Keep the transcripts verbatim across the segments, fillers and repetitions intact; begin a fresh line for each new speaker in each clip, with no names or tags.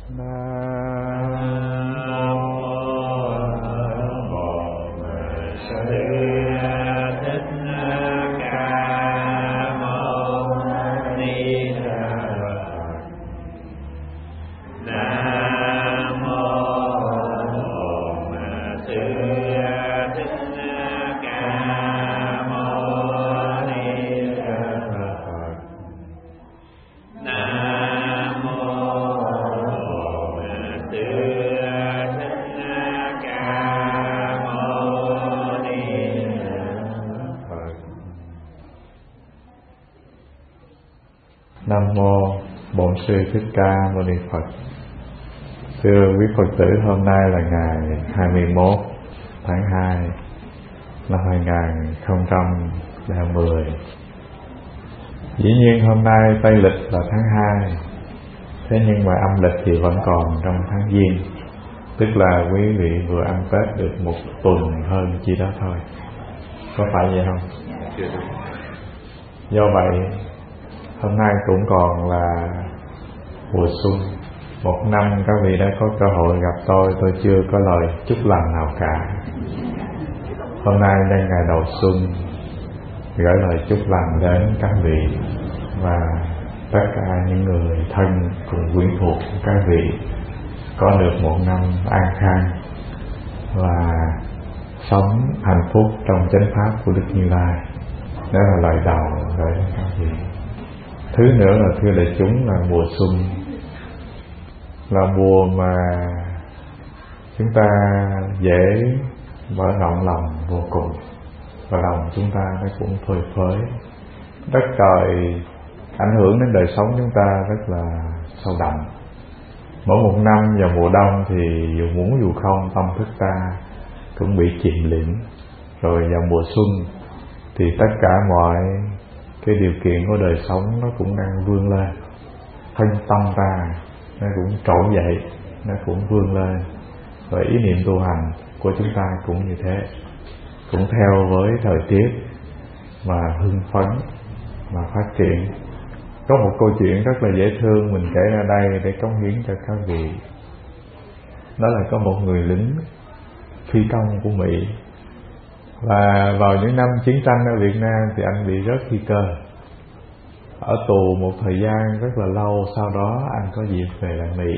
Nam mô Bổn Sư Thích Ca Mâu Ni Phật. Thưa quý Phật tử, hôm nay là ngày hai mươi mốt tháng hai năm hai nghìn không trăm hai mươi. Dĩ nhiên hôm nay Tây lịch là tháng hai, thế nhưng mà âm lịch thì vẫn còn trong tháng Giêng, tức là quý vị vừa ăn Tết được một tuần hơn chi đó thôi. Có phải vậy không? Do vậy hôm nay cũng còn là mùa xuân. Một năm các vị đã có cơ hội gặp tôi, tôi chưa có lời chúc lành nào cả. Hôm nay nhân ngày đầu xuân, gửi lời chúc lành đến các vị và tất cả những người thân cùng quyến thuộc của các vị có được một năm an khang và sống hạnh phúc trong chánh pháp của Đức Như Lai. Đó là lời đầu gửi đến các vị. Thứ nữa là thưa đại chúng, là mùa xuân là mùa mà chúng ta dễ mở rộng lòng vô cùng, và lòng chúng ta nó cũng phơi phới. Đất trời ảnh hưởng đến đời sống chúng ta rất là sâu đậm. Mỗi một năm vào mùa đông thì dù muốn dù không, tâm thức ta cũng bị chìm lĩnh. Rồi vào mùa xuân thì tất cả mọi cái điều kiện của đời sống nó cũng đang vươn lên, thân tâm ta nó cũng trỗi dậy, nó cũng vươn lên, và ý niệm tu hành của chúng ta cũng như thế, cũng theo với thời tiết mà hưng phấn mà phát triển. Có một câu chuyện rất là dễ thương mình kể ra đây để cống hiến cho các vị. Đó là có một người lính phi công của Mỹ, và vào những năm chiến tranh ở Việt Nam thì anh bị rớt phi cơ, ở tù một thời gian rất là lâu. Sau đó anh có dịp về lại Mỹ.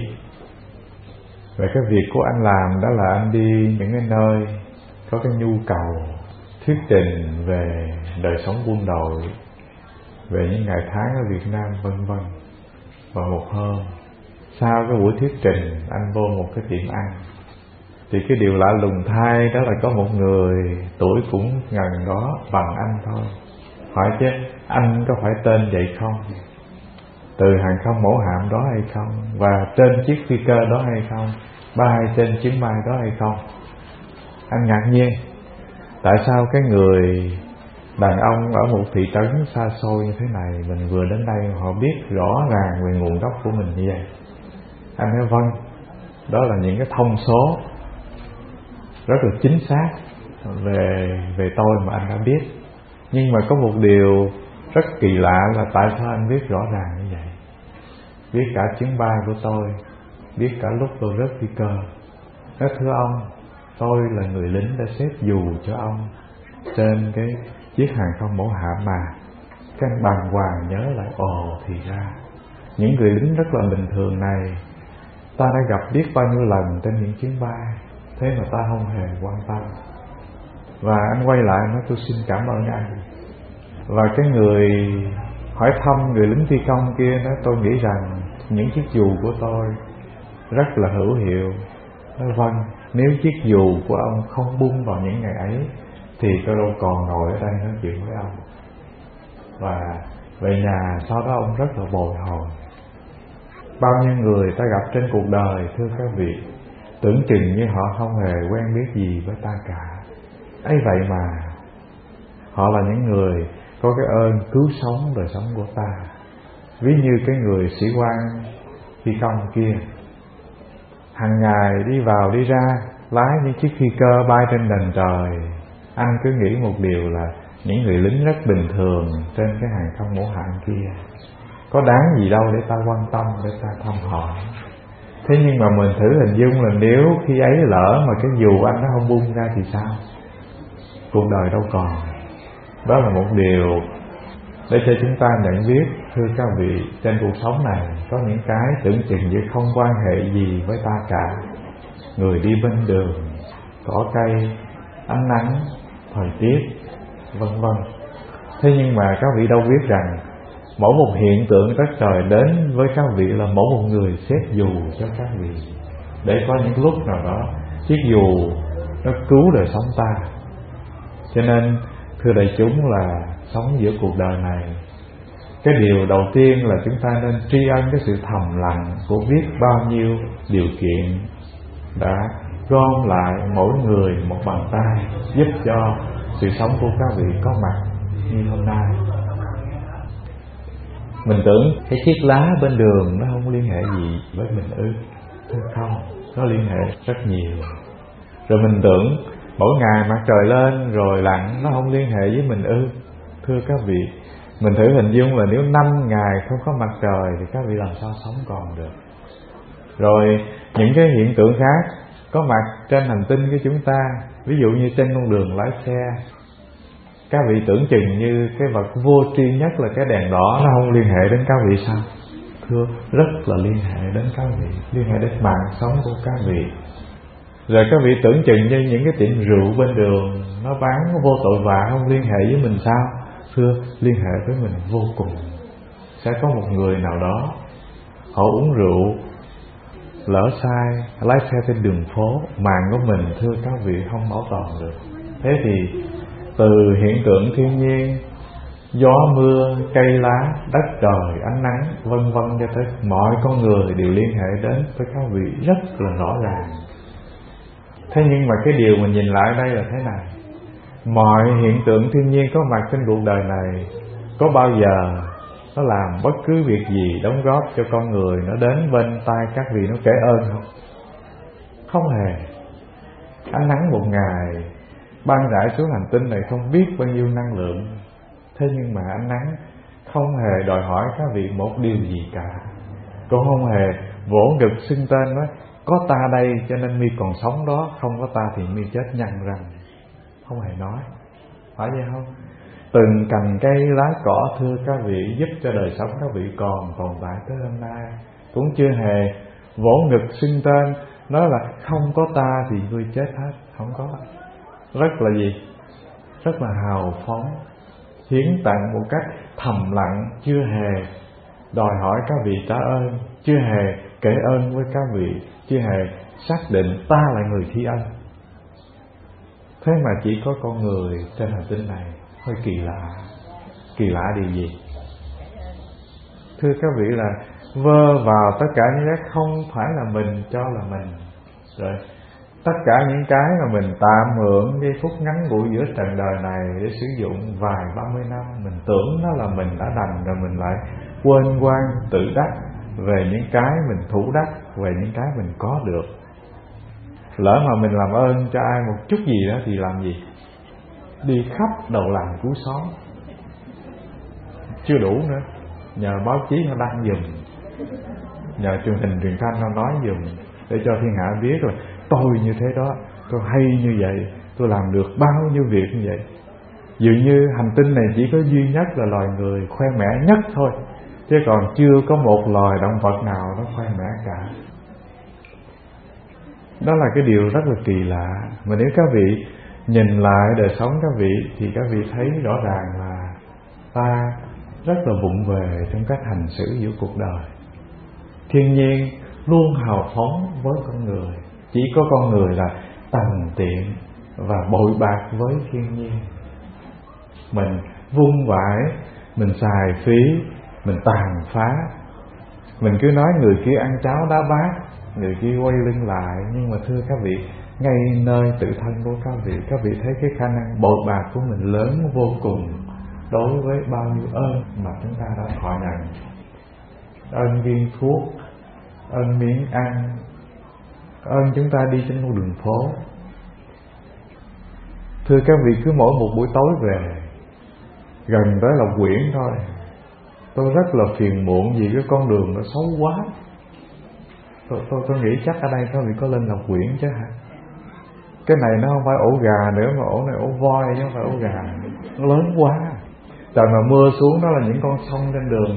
Và cái việc của anh làm đó là anh đi những cái nơi có cái nhu cầu thuyết trình về đời sống quân đội, về những ngày tháng ở Việt Nam vân vân. Và một hôm sau cái buổi thuyết trình, anh vô một cái tiệm ăn, thì cái điều lạ lùng thay đó là có một người tuổi cũng gần đó bằng anh thôi. Hỏi chứ anh có phải tên vậy không, từ hàng không mẫu hạm đó hay không, và trên chiếc phi cơ đó hay không, bay trên chuyến bay đó hay không? Anh ngạc nhiên, tại sao cái người đàn ông ở một thị trấn xa xôi như thế này, mình vừa đến đây họ biết rõ ràng về nguồn gốc của mình như vậy? Anh nói vâng, đó là những cái thông số rất là chính xác về về tôi mà anh đã biết. Nhưng mà có một điều rất kỳ lạ là tại sao anh biết rõ ràng như vậy? Biết cả chuyến bay của tôi, biết cả lúc tôi rớt phi cơ. Nói thưa ông, tôi là người lính đã xếp dù cho ông trên cái chiếc hàng không mẫu hạm mà. Cái anh bàng hoàng nhớ lại, ồ thì ra những người lính rất là bình thường này ta đã gặp biết bao nhiêu lần trên những chuyến bay, thế mà ta không hề quan tâm. Và anh quay lại nói tôi xin cảm ơn anh. Và cái người hỏi thăm người lính phi công kia nói tôi nghĩ rằng những chiếc dù của tôi rất là hữu hiệu. Nói vâng, nếu chiếc dù của ông không bung vào những ngày ấy thì tôi đâu còn ngồi ở đây nói chuyện với ông. Và về nhà sau đó ông rất là bồi hồi. Bao nhiêu người ta gặp trên cuộc đời, thưa các vị, tưởng chừng như họ không hề quen biết gì với ta cả, ấy vậy mà họ là những người có cái ơn cứu sống đời sống của ta. Ví như cái người sĩ quan phi công kia, hàng ngày đi vào đi ra, lái những chiếc phi cơ bay trên nền trời. Anh cứ nghĩ một điều là những người lính rất bình thường trên cái hàng không mẫu hạm kia, có đáng gì đâu để ta quan tâm, để ta thăm hỏi. Thế nhưng mà mình thử hình dung là nếu khi ấy lỡ mà cái dù anh nó không bung ra thì sao? Cuộc đời đâu còn. Đó là một điều để cho chúng ta nhận biết, thưa các vị, trên cuộc sống này có những cái tưởng chừng như không quan hệ gì với ta cả. Người đi bên đường, cỏ cây, ánh nắng, thời tiết, vân vân. Thế nhưng mà các vị đâu biết rằng mỗi một hiện tượng đất trời đến với các vị là mỗi một người xếp dù cho các vị, để có những lúc nào đó chiếc dù nó cứu đời sống ta. Cho nên thưa đại chúng là sống giữa cuộc đời này, cái điều đầu tiên là chúng ta nên tri ân cái sự thầm lặng của biết bao nhiêu điều kiện đã gom lại mỗi người một bàn tay, giúp cho sự sống của các vị có mặt như hôm nay. Mình tưởng cái chiếc lá bên đường nó không liên hệ gì với mình ư? Thưa không, nó liên hệ rất nhiều. Rồi mình tưởng mỗi ngày mặt trời lên rồi lặn nó không liên hệ với mình ư? Thưa các vị, mình thử hình dung là nếu năm ngày không có mặt trời thì các vị làm sao sống còn được. Rồi những cái hiện tượng khác có mặt trên hành tinh của chúng ta, ví dụ như trên con đường lái xe, các vị tưởng chừng như cái vật vô tri nhất là cái đèn đỏ nó không liên hệ đến các vị sao? Thưa, rất là liên hệ đến các vị, liên hệ đến mạng sống của các vị. Rồi các vị tưởng chừng như những cái tiệm rượu bên đường nó bán vô tội vạ không liên hệ với mình sao? Thưa, liên hệ với mình vô cùng. Sẽ có một người nào đó họ uống rượu, lỡ sai, lái xe trên đường phố, mạng của mình thưa các vị không bảo toàn được. Thế thì từ hiện tượng thiên nhiên, gió mưa, cây lá, đất trời, ánh nắng, vân vân cho tới mọi con người đều liên hệ đến với các vị rất là rõ ràng. Thế nhưng mà cái điều mình nhìn lại đây là thế này: mọi hiện tượng thiên nhiên có mặt trên cuộc đời này có bao giờ nó làm bất cứ việc gì đóng góp cho con người nó đến bên tai các vị nó kể ơn không? Không hề. Ánh nắng một ngày ban rải xuống hành tinh này không biết bao nhiêu năng lượng, thế nhưng mà ánh nắng không hề đòi hỏi các vị một điều gì cả. Cũng không hề vỗ ngực xưng tên nói có ta đây cho nên mi còn sống đó, không có ta thì mi chết nhăn răng. Không hề nói, phải vậy không? Từng cành cây lá cỏ thưa các vị giúp cho đời sống các vị còn tồn tại tới hôm nay, cũng chưa hề vỗ ngực xưng tên nói là không có ta thì ngươi chết hết. Không có. Rất là gì? Rất là hào phóng, hiến tặng một cách thầm lặng, chưa hề đòi hỏi các vị trả ơn, chưa hề kể ơn với các vị, chưa hề xác định ta là người thi ân. Thế mà chỉ có con người trên hành tinh này, hơi kỳ lạ. Kỳ lạ điều gì? Thưa các vị là vơ vào tất cả những cái không phải là mình cho là mình, rồi tất cả những cái mà mình tạm hưởng giây phút ngắn ngủi giữa trần đời này để sử dụng vài ba mươi năm, mình tưởng nó là mình đã đành, rồi mình lại quên quan tự đắc về những cái mình thủ đắc, về những cái mình có được. Lỡ mà mình làm ơn cho ai một chút gì đó thì làm gì? Đi khắp đầu làng cuối xóm. Chưa đủ nữa, nhờ báo chí nó đăng giùm, nhờ truyền hình truyền thanh nó nói giùm, để cho thiên hạ biết rồi tôi như thế đó, tôi hay như vậy, tôi làm được bao nhiêu việc như vậy. Dường như hành tinh này chỉ có duy nhất là loài người khoe mẽ nhất thôi, chứ còn chưa có một loài động vật nào nó khoe mẽ cả. Đó là cái điều rất là kỳ lạ. Mà nếu các vị nhìn lại đời sống các vị thì các vị thấy rõ ràng là ta rất là vụng về trong cách hành xử giữa cuộc đời. Thiên nhiên luôn hào phóng với con người, chỉ có con người là tằn tiện và bội bạc với thiên nhiên. Mình vung vãi, mình xài phí, mình tàn phá. Mình cứ nói người kia ăn cháo đá bát, người kia quay lưng lại. Nhưng mà thưa các vị, ngay nơi tự thân của các vị, các vị thấy cái khả năng bội bạc của mình lớn vô cùng đối với bao nhiêu ơn mà chúng ta đã thọ nhận. Ơn viên thuốc, ơn miếng ăn, ơn chúng ta đi trên con đường phố. Thưa các vị, cứ mỗi một buổi tối về, gần tới Lộc Quyển thôi, tôi rất là phiền muộn vì cái con đường nó xấu quá. tôi, tôi, tôi nghĩ chắc ở đây có vị có lên Ngọc Quyển chứ hả? Cái này nó không phải ổ gà nữa, mà ổ này ổ voi chứ không phải ổ gà. Nó lớn quá. Trời mà mưa xuống đó là những con sông trên đường.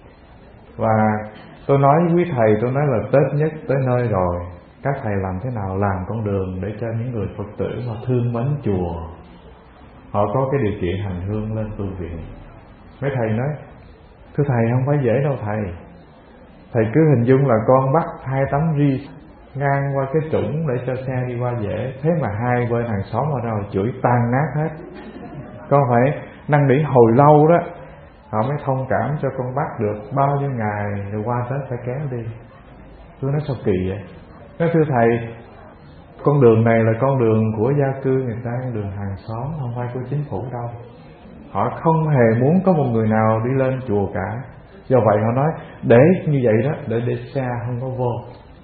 Và tôi nói với quý thầy, tôi nói là Tết nhất tới nơi rồi, các thầy làm thế nào làm con đường để cho những người Phật tử họ thương mến chùa, họ có cái điều kiện hành hương lên tu viện. Mấy thầy nói, thưa thầy không phải dễ đâu thầy. Thầy cứ hình dung là con bắt hai tấm ri ngang qua cái trũng để cho xe đi qua dễ. Thế mà hai bên hàng xóm ở đâu chửi tan nát hết. Con phải năn nỉ hồi lâu đó, họ mới thông cảm cho con bắt được bao nhiêu ngày rồi qua Tết phải kéo đi. Tôi nói sao kỳ vậy? Nói thưa thầy, con đường này là con đường của gia cư người ta, con đường hàng xóm, không phải của chính phủ đâu. Họ không hề muốn có một người nào đi lên chùa cả. Do vậy họ nói để như vậy đó, để để xe không có vô.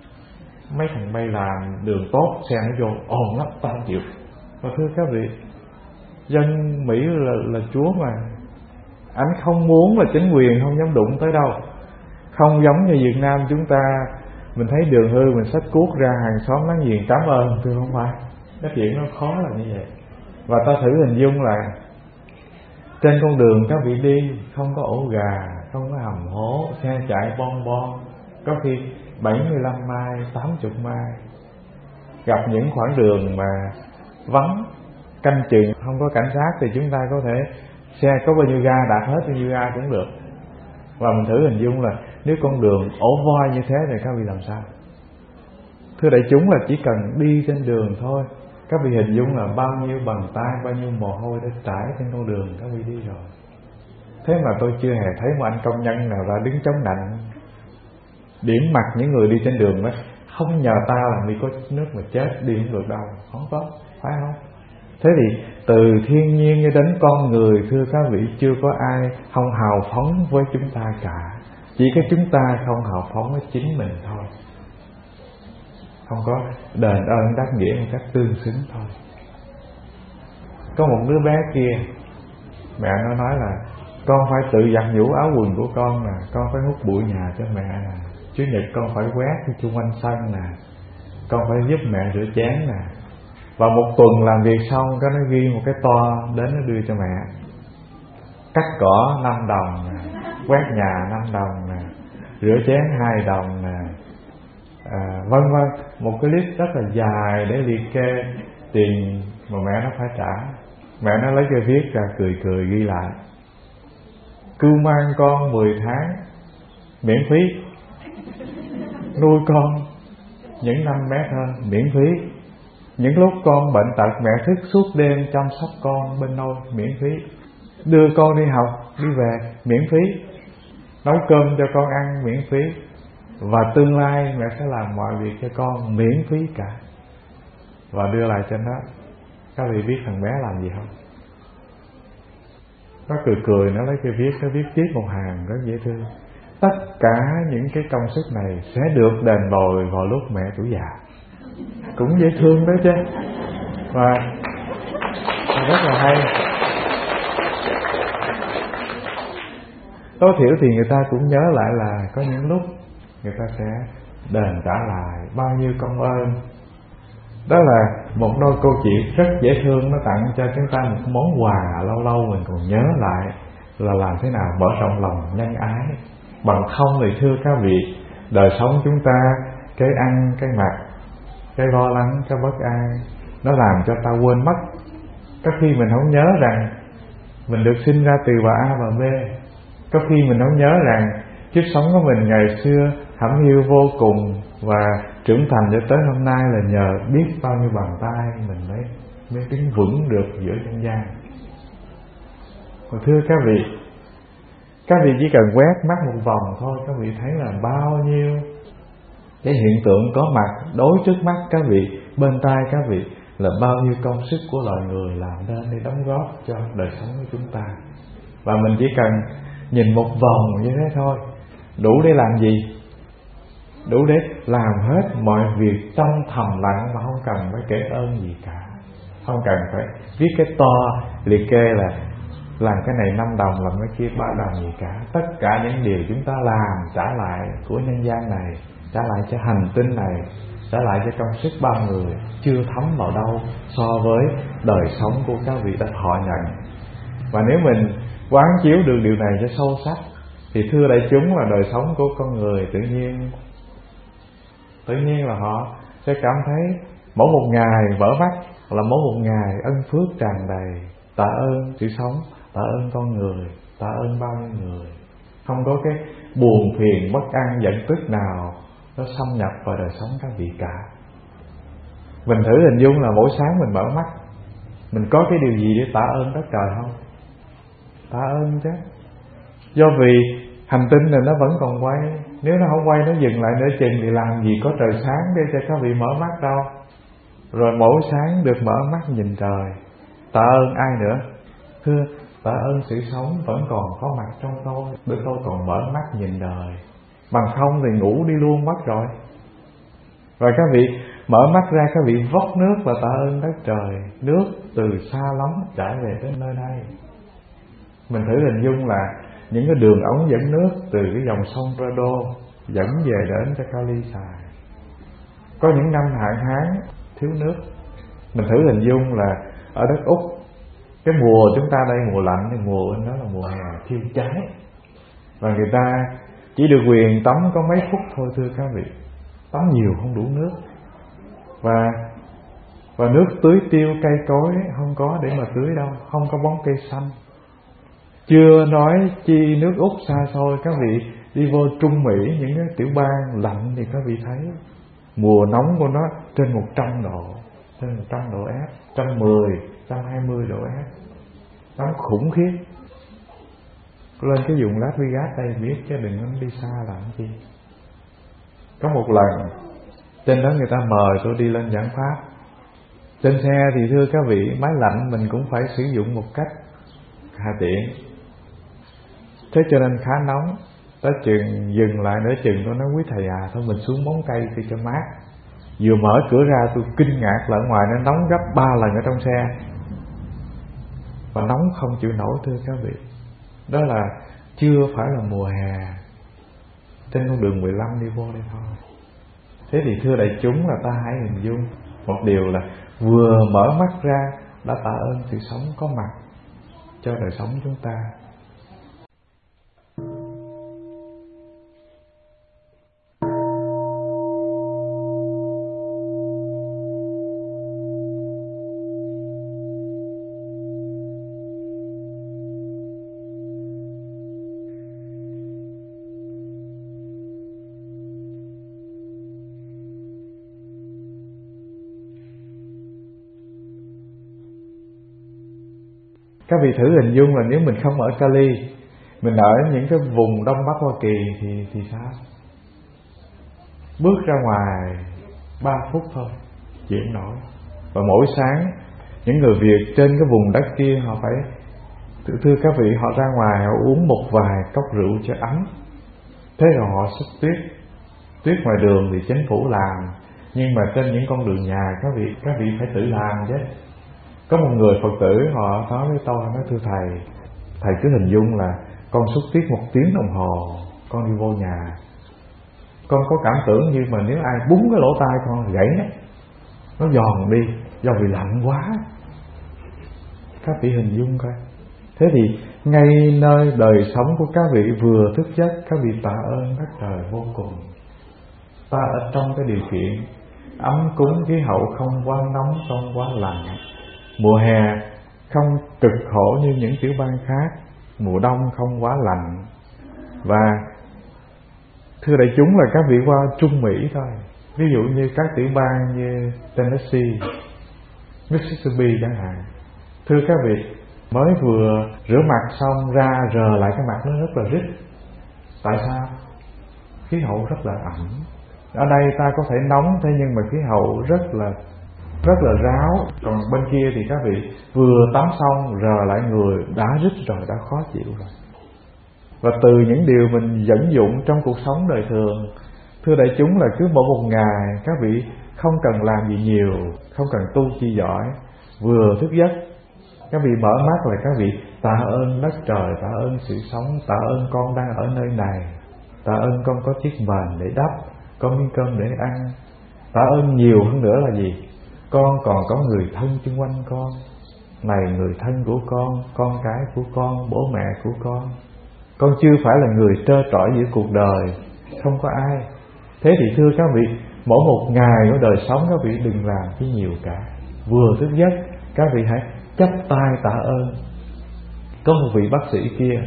Mấy thằng bay làm đường tốt, xe nó vô ồn lắm, tao không chịu. Và thưa các vị, dân Mỹ là, là Chúa mà, anh không muốn là chính quyền không dám đụng tới đâu. Không giống như Việt Nam chúng ta, mình thấy đường hư mình xách cuốc ra, hàng xóm láng giềng cảm ơn. Thưa không phải, cái chuyện nó khó là như vậy. Và ta thử hình dung là trên con đường các vị đi không có ổ gà, không có hầm hố, xe chạy bon bon, có khi bảy mươi lăm mai, tám mươi mai. Gặp những khoảng đường mà vắng, canh chừng, không có cảnh sát thì chúng ta có thể xe có bao nhiêu ga đạp hết bao nhiêu ga cũng được. Và mình thử hình dung là nếu con đường ổ voi như thế thì các vị làm sao? Thưa đại chúng, là chỉ cần đi trên đường thôi, các vị hình dung là bao nhiêu bàn tay, bao nhiêu mồ hôi đã trải trên con đường các vị đi rồi. Thế mà tôi chưa hề thấy một anh công nhân nào ra đứng chống nạnh điểm mặt những người đi trên đường đó, không nhờ ta làm gì có nước mà chết đi không được đâu. Không có, phải không? Thế thì từ thiên nhiên cho đến con người, thưa các vị, chưa có ai không hào phóng với chúng ta cả. Chỉ có chúng ta không hào phóng với chính mình thôi, không có đền ơn đáp nghĩa một cách tương xứng thôi. Có một đứa bé kia, mẹ nó nói là con phải tự giặt giũ áo quần của con nè, con phải hút bụi nhà cho mẹ nè, Chủ nhật con phải quét cái chung quanh sân nè, con phải giúp mẹ rửa chén nè. Và một tuần làm việc xong, cái nó ghi một cái to đến nó đưa cho mẹ. Cắt cỏ năm đồng nè, quét nhà năm đồng nè, rửa chén hai đồng nè, à, vân vân, một cái list rất là dài để liệt kê tiền mà mẹ nó phải trả. Mẹ nó lấy cái viết ra cười cười ghi lại: cưu mang con mười tháng miễn phí, nuôi con những năm bé thơ miễn phí, những lúc con bệnh tật mẹ thức suốt đêm chăm sóc con bên nôi miễn phí, đưa con đi học đi về miễn phí, nấu cơm cho con ăn miễn phí, và tương lai mẹ sẽ làm mọi việc cho con miễn phí cả. Và đưa lại trên đó. Các vị biết thằng bé làm gì không? Nó cười cười, nó lấy cái viết, nó viết tiếp một hàng rất dễ thương: tất cả những cái công sức này sẽ được đền bồi vào lúc mẹ tuổi già. Cũng dễ thương đó chứ. Và rất là hay. Tối thiểu thì người ta cũng nhớ lại là có những lúc người ta sẽ đền trả lại bao nhiêu công ơn. Đó là một đôi câu chuyện rất dễ thương, nó tặng cho chúng ta một món quà lâu lâu mình còn nhớ lại là làm thế nào mở rộng lòng nhân ái. Bằng không thì thưa các vị, đời sống chúng ta, cái ăn, cái mặc, cái lo lắng, cái bất an, nó làm cho ta quên mất. Có khi mình không nhớ rằng mình được sinh ra từ bà A bà B. Có khi mình không nhớ rằng kiếp sống của mình ngày xưa hẩm hiu vô cùng, và trưởng thành cho tới hôm nay là nhờ biết bao nhiêu bàn tay mình mới mới đứng vững được giữa nhân gian. Và thưa các vị, các vị chỉ cần quét mắt một vòng thôi, các vị thấy là bao nhiêu cái hiện tượng có mặt đối trước mắt các vị, bên tai các vị, là bao nhiêu công sức của loài người làm nên để đóng góp cho đời sống của chúng ta. Và mình chỉ cần nhìn một vòng như thế thôi, đủ để làm gì? Đủ để làm hết mọi việc trong thầm lặng mà không cần phải kể ơn gì cả, không cần phải viết cái to liệt kê là làm cái này năm đồng, làm cái kia ba đồng gì cả. Tất cả những điều chúng ta làm trả lại của nhân gian này trả lại cho hành tinh này, trả lại cho công sức ba người chưa thấm vào đâu so với đời sống của các vị đã thọ nhận. Và nếu mình quán chiếu được điều này cho sâu sắc thì thưa đại chúng là đời sống của con người tự nhiên tự nhiên là họ sẽ cảm thấy mỗi một ngày mở mắt là mỗi một ngày ân phước tràn đầy. Tạ ơn sự sống, tạ ơn con người, tạ ơn bao nhiêu người. Không có cái buồn phiền bất an giận tức nào nó xâm nhập vào đời sống các vị cả. Mình thử hình dung là mỗi sáng mình mở mắt, mình có cái điều gì để tạ ơn đất trời không? Tạ ơn chứ. Do vì hành tinh này nó vẫn còn quay, nếu nó không quay, nó dừng lại nửa chừng thì làm gì có trời sáng để cho các vị mở mắt đâu. Rồi mỗi sáng được mở mắt nhìn trời, tạ ơn ai nữa? Thưa, tạ ơn sự sống vẫn còn có mặt trong tôi để tôi còn mở mắt nhìn đời. Bằng không thì ngủ đi luôn mất rồi. Rồi các vị mở mắt ra, các vị vốc nước và tạ ơn đất trời. Nước từ xa lắm trải về đến nơi đây. Mình thử hình dung là những cái đường ống dẫn nước từ cái dòng sông Prado dẫn về đến cho Cali xài. Có những năm hạn hán thiếu nước, mình thử hình dung là ở đất Úc, cái mùa chúng ta đây mùa lạnh, thì mùa bên đó là mùa hè thiêu cháy, và người ta chỉ được quyền tắm có mấy phút thôi. Thưa các vị, tắm nhiều không đủ nước, và và nước tưới tiêu cây cối không có để mà tưới đâu, không có bóng cây xanh. Chưa nói chi nước Úc xa xôi, các vị đi vô Trung Mỹ, những cái tiểu bang lạnh thì các vị thấy mùa nóng của nó trên một trăm độ, trên một trăm độ F, một trăm mười, một trăm hai mươi độ F, nóng khủng khiếp. Lên cái vùng Las Vegas đây biết chứ đừng có đi xa làm chi. Có một lần trên đó người ta mời tôi đi lên giảng pháp. Trên xe thì thưa các vị, máy lạnh mình cũng phải sử dụng một cách hà tiện, thế cho nên khá nóng. Tới chừng dừng lại nửa chừng, tôi nói quý thầy à, thôi mình xuống bóng cây đi cho mát. Vừa mở cửa ra tôi kinh ngạc là ở ngoài nó nóng gấp ba lần ở trong xe, và nóng không chịu nổi. Thưa các vị, đó là chưa phải là mùa hè, trên con đường mười lăm đi vô đây thôi. Thế thì thưa đại chúng là ta hãy hình dung một điều là vừa mở mắt ra đã tạ ơn sự sống có mặt cho đời sống chúng ta. Các vị thử hình dung là nếu mình không ở Cali, mình ở những cái vùng Đông Bắc Hoa Kỳ thì thì sao? Bước ra ngoài ba phút thôi chuyển nổi. Và mỗi sáng những người Việt trên cái vùng đất kia họ phải, thưa, thưa các vị, họ ra ngoài họ uống một vài cốc rượu cho ấm. Thế rồi họ xúc tuyết. Tuyết ngoài đường thì chính phủ làm, nhưng mà trên những con đường nhà các vị các vị phải tự làm chứ. Có một người Phật tử họ nói với tôi, nói thưa thầy, thầy cứ hình dung là con xúc tuyết một tiếng đồng hồ, con đi vô nhà, con có cảm tưởng như mà nếu ai búng cái lỗ tai con gãy nó, nó giòn đi, do vì lạnh quá. Các vị hình dung coi. Thế thì ngay nơi đời sống của các vị vừa thức giấc, các vị tạ ơn đất trời vô cùng. Ta ở trong cái điều kiện ấm cúng, khí hậu không quá nóng, không quá lạnh, mùa hè không cực khổ như những tiểu bang khác, mùa đông không quá lạnh. Và thưa đại chúng là các vị qua Trung Mỹ thôi, ví dụ như các tiểu bang như Tennessee, Mississippi chẳng hạn, thưa các vị, mới vừa rửa mặt xong ra rờ lại cái mặt nó rất là rít. Tại sao? Khí hậu rất là ẩm. Ở đây ta có thể nóng, thế nhưng mà khí hậu rất là rất là ráo. Còn bên kia thì các vị vừa tắm xong rờ lại người đã rít rồi, đã khó chịu rồi. Và từ những điều mình dẫn dụng trong cuộc sống đời thường, thưa đại chúng là cứ mỗi một ngày các vị không cần làm gì nhiều, không cần tu chi giỏi, vừa thức giấc các vị mở mắt là các vị tạ ơn đất trời, tạ ơn sự sống, tạ ơn con đang ở nơi này, tạ ơn con có chiếc mền để đắp, có miếng cơm để ăn. Tạ ơn nhiều hơn nữa là gì? Con còn có người thân chung quanh con. Này người thân của con, con cái của con, bố mẹ của con. Con chưa phải là người trơ trọi giữa cuộc đời, không có ai. Thế thì thưa các vị, mỗi một ngày của đời sống các vị đừng làm cái nhiều cả. Vừa thức giấc các vị hãy chắp tay tạ ơn. Có một vị bác sĩ kia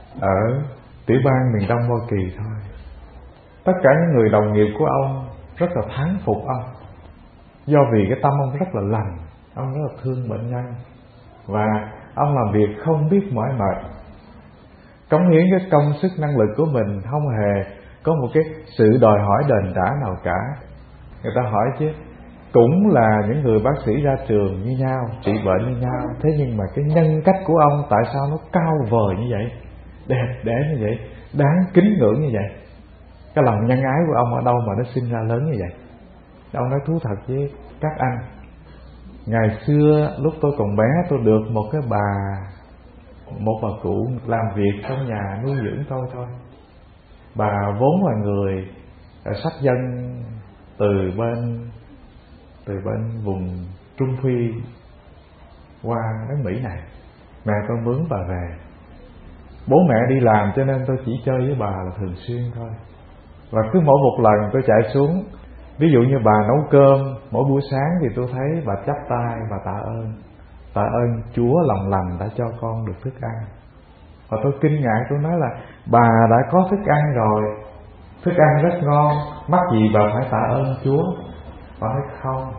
ở tiểu bang miền Đông Hoa Kỳ thôi, tất cả những người đồng nghiệp của ông rất là thán phục ông, do vì cái tâm ông rất là lành, ông rất là thương bệnh nhân, và ông làm việc không biết mỏi mệt, cống hiến cái công sức năng lực của mình, không hề có một cái sự đòi hỏi đền trả nào cả. Người ta hỏi chứ, cũng là những người bác sĩ ra trường như nhau, trị bệnh như nhau, thế nhưng mà cái nhân cách của ông tại sao nó cao vời như vậy, đẹp đẽ như vậy, đáng kính ngưỡng như vậy? Cái lòng nhân ái của ông ở đâu mà nó sinh ra lớn như vậy? Ông nói thú thật với các anh, ngày xưa lúc tôi còn bé, tôi được một cái bà, một bà cụ làm việc trong nhà nuôi dưỡng tôi thôi. Bà vốn là người sắc dân từ bên từ bên vùng Trung Phi qua đến Mỹ này. Mẹ tôi mướn bà về. Bố mẹ đi làm cho nên tôi chỉ chơi với bà là thường xuyên thôi. Và cứ mỗi một lần tôi chạy xuống, ví dụ như bà nấu cơm mỗi buổi sáng thì tôi thấy bà chắp tay và tạ ơn. Tạ ơn Chúa lòng lành đã cho con được thức ăn. Và tôi kinh ngạc, tôi nói là bà đã có thức ăn rồi, thức ăn rất ngon, mắc gì bà phải tạ ơn Chúa? Bà nói không,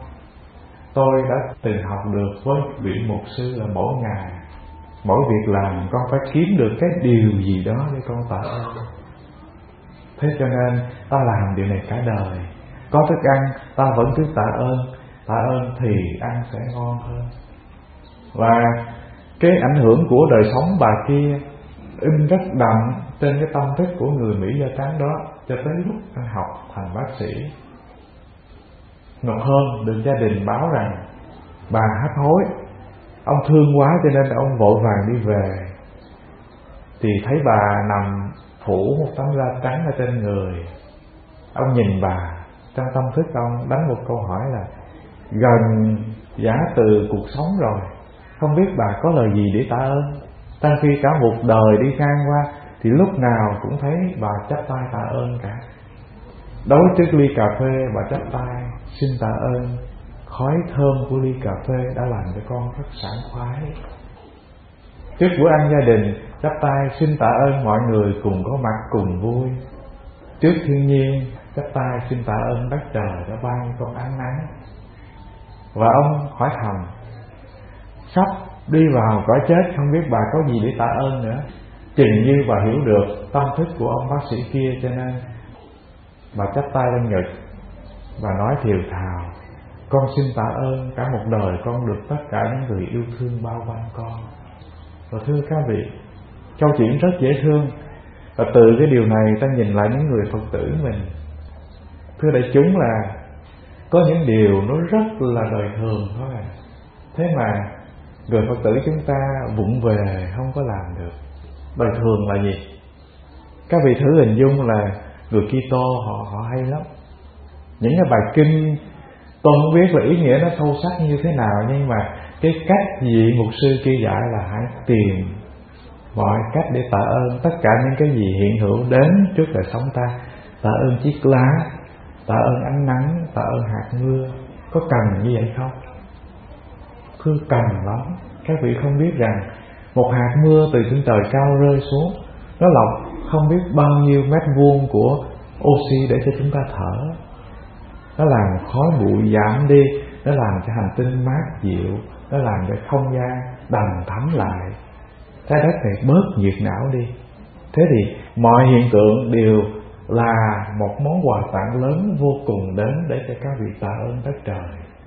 tôi đã từng học được với vị mục sư là mỗi ngày, mỗi việc làm con phải kiếm được cái điều gì đó để con tạ ơn. Thế cho nên ta làm điều này cả đời. Có thức ăn ta vẫn cứ tạ ơn. Tạ ơn thì ăn sẽ ngon hơn. Và cái ảnh hưởng của đời sống bà kia in rất đậm trên cái tâm thức của người Mỹ da trắng đó, cho tới lúc anh học thành bác sĩ. Một hôm được gia đình báo rằng bà hấp hối, ông thương quá cho nên ông vội vàng đi về, thì thấy bà nằm phủ một tấm da trắng ở trên người. Ông nhìn bà, trong tâm thức ông đánh một câu hỏi là gần giả từ cuộc sống rồi, không biết bà có lời gì để tạ ơn. Trong khi cả một đời đi ngang qua thì lúc nào cũng thấy bà chắp tay tạ ơn cả. Đối trước ly cà phê bà chắp tay xin tạ ơn, khói thơm của ly cà phê đã làm cho con rất sảng khoái. Trước bữa ăn gia đình chắp tay xin tạ ơn mọi người cùng có mặt cùng vui. Trước thiên nhiên chắp tay xin tạ ơn đất trời đã ban con ánh nắng. Và ông hỏi thầm, sắp đi vào cõi chết không biết bà có gì để tạ ơn nữa. Chừng như bà hiểu được tâm thức của ông bác sĩ kia, cho nên bà chắp tay lên ngực và nói thiều thào, con xin tạ ơn cả một đời con được tất cả những người yêu thương bao quanh con. Và thưa các vị, câu chuyện rất dễ thương. Và từ cái điều này ta nhìn lại những người Phật tử mình. Thưa đại chúng, là có những điều nó rất là đời thường thôi à. Thế mà người Phật tử chúng ta vụng về không có làm được. Đời thường là gì? Các vị thử hình dung là người Kitô họ họ hay lắm. Những cái bài kinh tôi không biết là ý nghĩa nó sâu sắc như thế nào, nhưng mà cái cách vị mục sư kia dạy là hãy tìm mọi cách để tạ ơn tất cả những cái gì hiện hữu đến trước đời sống ta. Tạ ơn chiếc lá, tạ ơn ánh nắng, tạ ơn hạt mưa. Có cần như vậy không? Thưa cần lắm. Các vị không biết rằng một hạt mưa từ trên trời cao rơi xuống, nó lọc không biết bao nhiêu mét vuông của oxy để cho chúng ta thở. Nó làm khói bụi giảm đi, nó làm cho hành tinh mát dịu, nó làm cho không gian đầm thấm lại, trái đất này bớt nhiệt não đi. Thế thì mọi hiện tượng đều là một món quà tặng lớn vô cùng đến để cho các vị tạ ơn đất trời.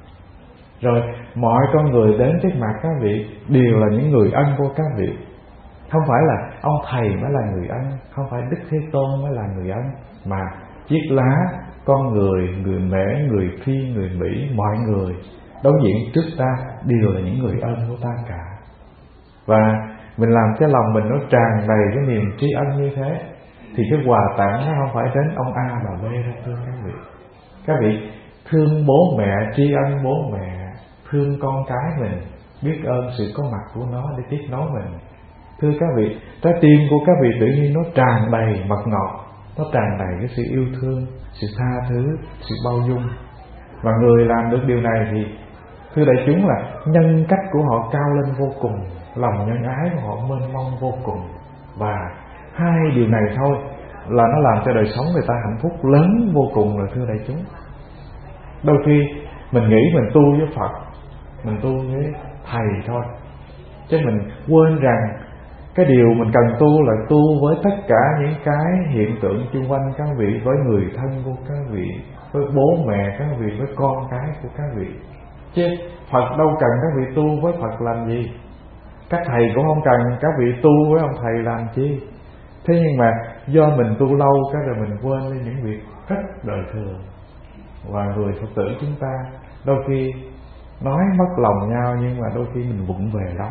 Rồi mọi con người đến trước mặt các vị đều là những người ân của các vị. Không phải là ông thầy mới là người ân, không phải Đức Thế Tôn mới là người ân, mà chiếc lá, con người, người Mễ, người Phi, người Mỹ, mọi người đối diện trước ta đều là những người ân của ta cả. Và mình làm cho lòng mình nó tràn đầy cái niềm tri ân như thế, thì cái quà tặng nó không phải đến ông A bà B đâu thưa các vị. Các vị thương bố mẹ, tri ân bố mẹ, thương con cái mình, biết ơn sự có mặt của nó để tiếp nối mình. Thưa các vị, trái tim của các vị tự nhiên nó tràn đầy mật ngọt, nó tràn đầy cái sự yêu thương, sự tha thứ, sự bao dung. Và người làm được điều này thì thưa đại chúng là nhân cách của họ cao lên vô cùng, lòng nhân ái của họ mênh mông vô cùng. Và hai điều này thôi là nó làm cho đời sống người ta hạnh phúc lớn vô cùng rồi thưa đại chúng. Đôi khi mình nghĩ mình tu với Phật, mình tu với Thầy thôi, chứ mình quên rằng cái điều mình cần tu là tu với tất cả những cái hiện tượng xung quanh các vị, với người thân của các vị, với bố mẹ các vị, với con cái của các vị. Chứ Phật đâu cần các vị tu với Phật làm gì, các thầy cũng không cần các vị tu với ông thầy làm chi. Thế nhưng mà do mình tu lâu cái rồi mình quên đi những việc rất đời thường. Và người Phật tử chúng ta đôi khi nói mất lòng nhau, nhưng mà đôi khi mình vụng về lắm.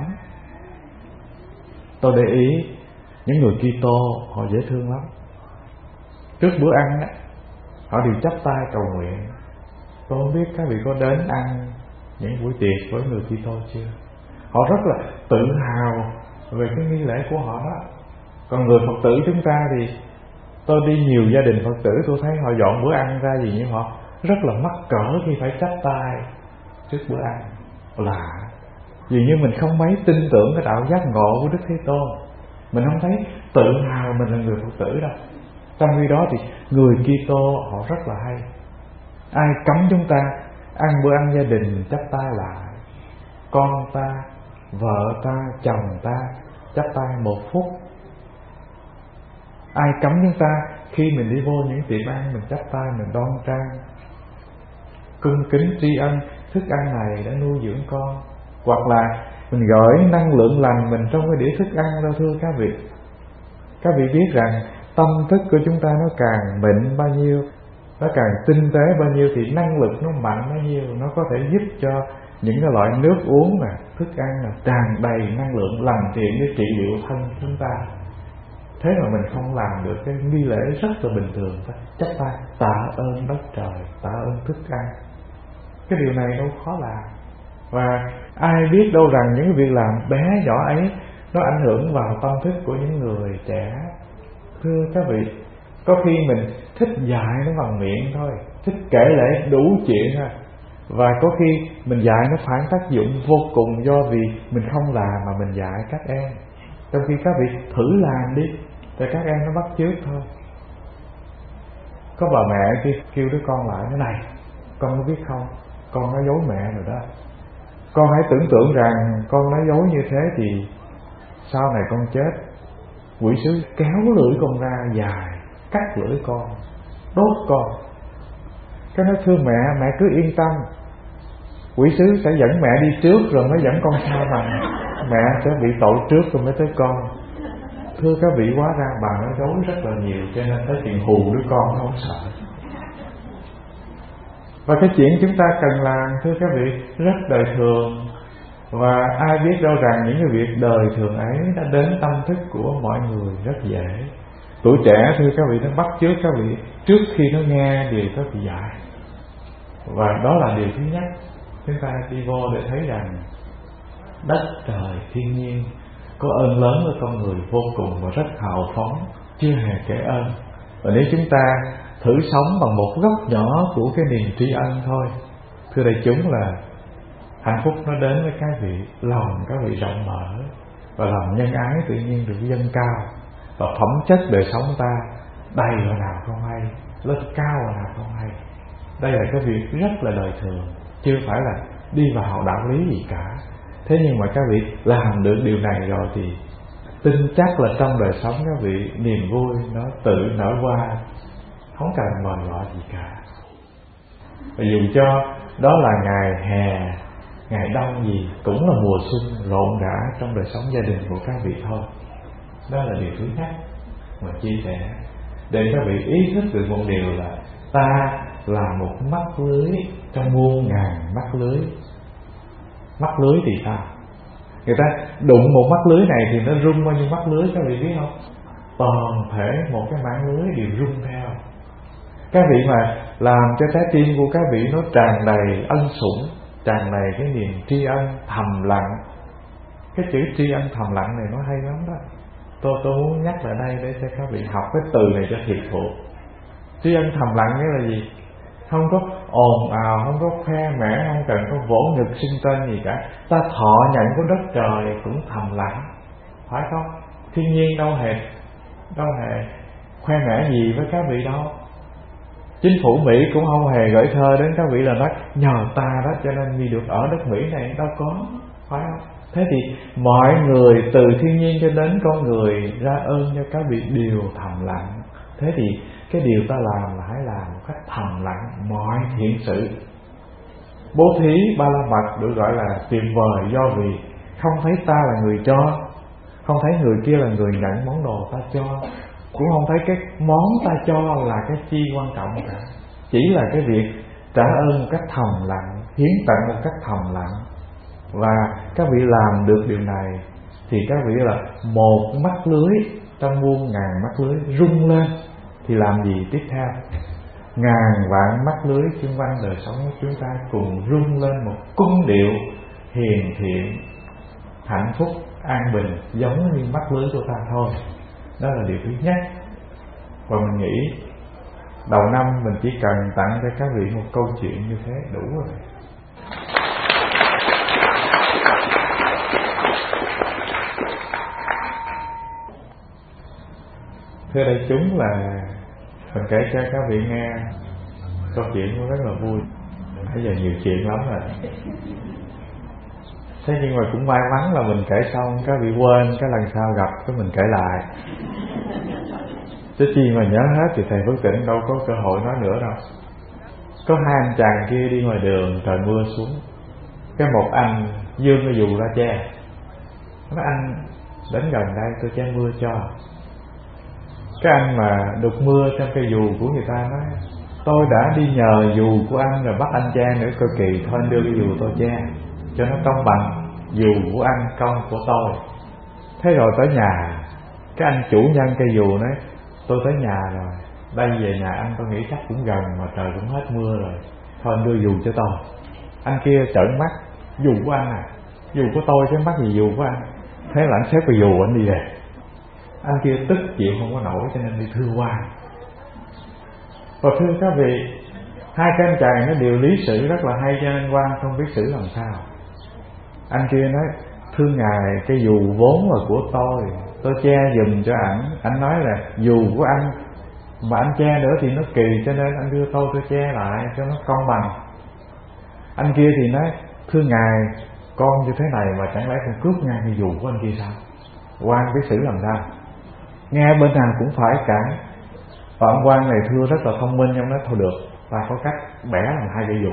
Tôi để ý những người Kitô họ dễ thương lắm. Trước bữa ăn á, họ đều chắp tay cầu nguyện. Tôi không biết các vị có đến ăn những buổi tiệc với người Kitô chưa? Họ rất là tự hào về cái nghi lễ của họ đó. Còn người Phật tử chúng ta thì tôi đi nhiều gia đình Phật tử, tôi thấy họ dọn bữa ăn ra gì nhưng họ rất là mắc cỡ khi phải chắp tay trước bữa ăn. Lạ, vì như mình không mấy tin tưởng cái đạo giác ngộ của Đức Thế Tôn, mình không thấy tự hào mình là người Phật tử đâu. Trong khi đó thì người Kitô họ rất là hay. Ai cấm chúng ta ăn bữa ăn gia đình chắp tay lại, con ta, vợ ta, chồng ta chắp tay một phút. Ai cấm chúng ta khi mình đi vô những tiệm ăn mình chắp tay, mình đoan trang, cung kính tri ân thức ăn này đã nuôi dưỡng con, hoặc là mình gửi năng lượng lành mình trong cái đĩa thức ăn đâu thưa các vị. Các vị biết rằng tâm thức của chúng ta nó càng mịn bao nhiêu, nó càng tinh tế bao nhiêu thì năng lực nó mạnh bao nhiêu, nó có thể giúp cho những cái loại nước uống nè, thức ăn nè tràn đầy năng lượng lành thiện để trị liệu thân chúng ta. Thế mà mình không làm được cái nghi lễ rất là bình thường, chắp tay tạ ơn đất trời, tạ ơn thức ăn. Cái điều này đâu khó làm. Và ai biết đâu rằng những việc làm bé nhỏ ấy nó ảnh hưởng vào tâm thức của những người trẻ. Thưa các vị, có khi mình thích dạy nó bằng miệng thôi, thích kể lể đủ chuyện thôi, và có khi mình dạy nó phản tác dụng vô cùng do vì mình không làm mà mình dạy các em. Trong khi các vị thử làm đi, thì các em nó bắt chước thôi. Có bà mẹ kia kêu đứa con lại, thế này, con có biết không, con nói dối mẹ rồi đó. Con hãy tưởng tượng rằng con nói dối như thế thì sau này con chết, quỷ sứ kéo lưỡi con ra dài, cắt lưỡi con, đốt con. Cái nói thưa mẹ, mẹ cứ yên tâm, quỷ sứ sẽ dẫn mẹ đi trước rồi mới dẫn con sau mà. Mẹ sẽ bị tội trước rồi mới tới con. Thưa các vị, hóa ra bà nói dối rất là nhiều, cho nên tới chuyện hù đứa con nó không sợ. Và cái chuyện chúng ta cần làm thưa các vị rất đời thường. Và ai biết đâu rằng những cái việc đời thường ấy đã đến tâm thức của mọi người rất dễ. Tuổi trẻ thưa các vị, nó bắt chước các vị trước khi nó nghe điều các vị dạy. Và đó là điều thứ nhất. Chúng ta đi vô để thấy rằng đất trời thiên nhiên có ơn lớn với con người vô cùng và rất hào phóng, chưa hề kể ơn. Và nếu chúng ta thử sống bằng một góc nhỏ của cái niềm tri ân thôi, thưa đại chúng là hạnh phúc nó đến với các vị, lòng các vị rộng mở và lòng nhân ái tự nhiên được dâng cao, và phẩm chất đời sống ta đầy vào nào không hay, lên cao vào nào không hay. Đây là cái việc rất là đời thường, chưa phải là đi vào đạo lý gì cả. Thế nhưng mà các vị làm được điều này rồi thì tin chắc là trong đời sống các vị niềm vui nó tự nở qua, không cần mòn mỏi gì cả. Và dù cho đó là ngày hè, ngày đông gì, cũng là mùa xuân rộn rã trong đời sống gia đình của các vị thôi. Đó là điều thứ nhất mà chia sẻ, để các vị ý thức được một điều là ta là một mắt lưới trong muôn ngàn mắt lưới. Mắt lưới thì sao? Người ta đụng một mắt lưới này thì nó rung bao nhiêu mắt lưới, các vị biết không? toàn thể một cái mảng lưới đều rung theo. Các vị mà làm cho trái tim của các vị nó tràn đầy ân sủng, tràn đầy cái niềm tri ân thầm lặng. Cái chữ tri ân thầm lặng này nó hay lắm đó. Tôi tôi muốn nhắc lại đây để cho các vị học cái từ này cho thiệt thuộc. Tri ân thầm lặng nghĩa là gì? Không có ồn ào, không có khoe mẽ, không cần có vỗ ngực xưng tên gì cả. Ta thọ nhận của đất trời cũng thầm lặng, phải không? Thiên nhiên đâu hề đâu hề khoe mẽ gì với các vị đâu. Chính phủ Mỹ cũng không hề gửi thơ đến các vị là nói nhờ ta đó cho nên vì được ở đất Mỹ này, đâu có, phải không? Thế thì mọi người từ thiên nhiên cho đến con người ra ơn cho các vị đều thầm lặng. Thế thì cái điều ta làm là hãy làm một cách thầm lặng mọi thiện sự. Bố thí ba la mật được gọi là tuyệt vời do vì không thấy ta là người cho, không thấy người kia là người nhận món đồ ta cho, cũng không thấy cái món ta cho là cái chi quan trọng cả. Chỉ là cái việc trả ơn một cách thầm lặng, hiến tặng một cách thầm lặng. Và các vị làm được điều này thì các vị là một mắt lưới trong muôn ngàn mắt lưới rung lên. Thì làm gì tiếp theo? Ngàn vạn mắt lưới xung quanh đời sống của chúng ta cùng rung lên một cung điệu hiền thiện, hạnh phúc, an bình, giống như mắt lưới của ta thôi. Đó là điều thứ nhất. Và mình nghĩ đầu năm mình chỉ cần tặng cho các vị một câu chuyện như thế đủ rồi. Thưa đại chúng, là mình kể cho các vị nghe câu chuyện cũng rất là vui. Bây giờ nhiều chuyện lắm rồi. Thế nhưng mà cũng may mắn là mình kể xong các vị quên, cái lần sau gặp cái mình kể lại. Chứ chi mà nhớ hết thì thầy Phước Tịnh đâu có cơ hội nói nữa đâu. Có hai anh chàng kia đi ngoài đường, trời mưa xuống. Cái một anh dương cái dù ra che. Nói anh đến gần đây tôi che mưa cho. Cái anh mà được mưa trong cây dù của người ta nói tôi đã đi nhờ dù của anh rồi bắt anh che nữa cơ kỳ, thôi anh đưa cái dù tôi che cho nó công bằng, dù của anh công của tôi. Thế rồi tới nhà, cái anh chủ nhân cây dù nói tôi tới nhà rồi, đây về nhà anh tôi nghĩ chắc cũng gần mà trời cũng hết mưa rồi, thôi anh đưa dù cho tôi. Anh kia trợn mắt, dù của anh à? Dù của tôi chứ mắc gì dù của anh? Thế là anh xếp cái dù anh đi về. Anh kia tức chịu không có nổi cho nên đi thưa quan. Và thưa các vị, hai cái anh chàng nó đều lý sự rất là hay cho nên quan không biết xử làm sao. Anh kia nói thưa ngài, cái dù vốn là của tôi, tôi che giùm cho ảnh. Anh nói là dù của anh mà anh che nữa thì nó kỳ, cho nên anh đưa tôi tôi che lại cho nó công bằng. Anh kia thì nói thưa ngài, con như thế này mà chẳng lẽ con cướp ngang cái dù của anh kia sao? Quan biết xử làm sao? Nghe bên nào cũng phải cả. Và ông quan này thưa rất là thông minh, ông nói thôi được, ta có cách bẻ làm hai cái dù,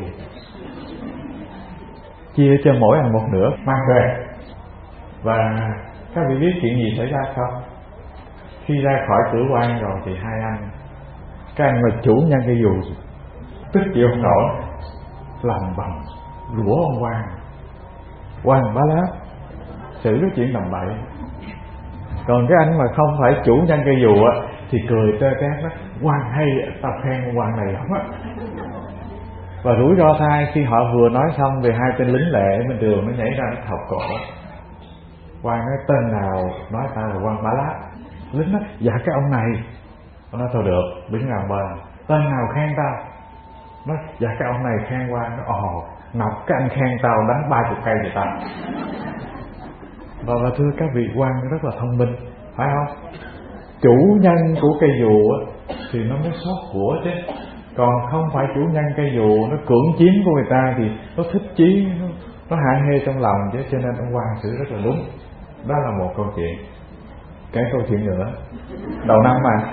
chia cho mỗi anh một nửa mang về. Và các vị biết chuyện gì xảy ra không? Khi ra khỏi cửa quan rồi thì hai anh, cái anh mà chủ nhân cái dù tức chịu không nổi, làm bằng rủa ông quan. Quan bá láp xử cái chuyện làm bậy. Còn cái anh mà không phải chủ nhân cây dù á thì cười tê tét đó, quan hay, tao khen quan này lắm á. Và rủi ro thay khi họ vừa nói xong về hai tên lính lệ bên đường nó nhảy ra nó thọc cổ. Quan nói tên nào nói ta là quan bá láp. Lính nói dạ cái ông này. Nó nói thôi được, đứng làm bên. Tên nào khen tao? Nói dạ cái ông này khen quan. Nó ồ Ngọc cái anh khen tao đánh ba chục cây vậy tao. Và, và thưa các vị, quan rất là thông minh, phải không? Chủ nhân của cây dù á, thì nó mới xót của chứ. Còn không phải chủ nhân cây dù, nó cưỡng chiếm của người ta thì nó thích chí, nó, nó hại hê trong lòng chứ. Cho nên ông quan xử rất là đúng. Đó là một câu chuyện. Cái câu chuyện nữa, đầu năm mà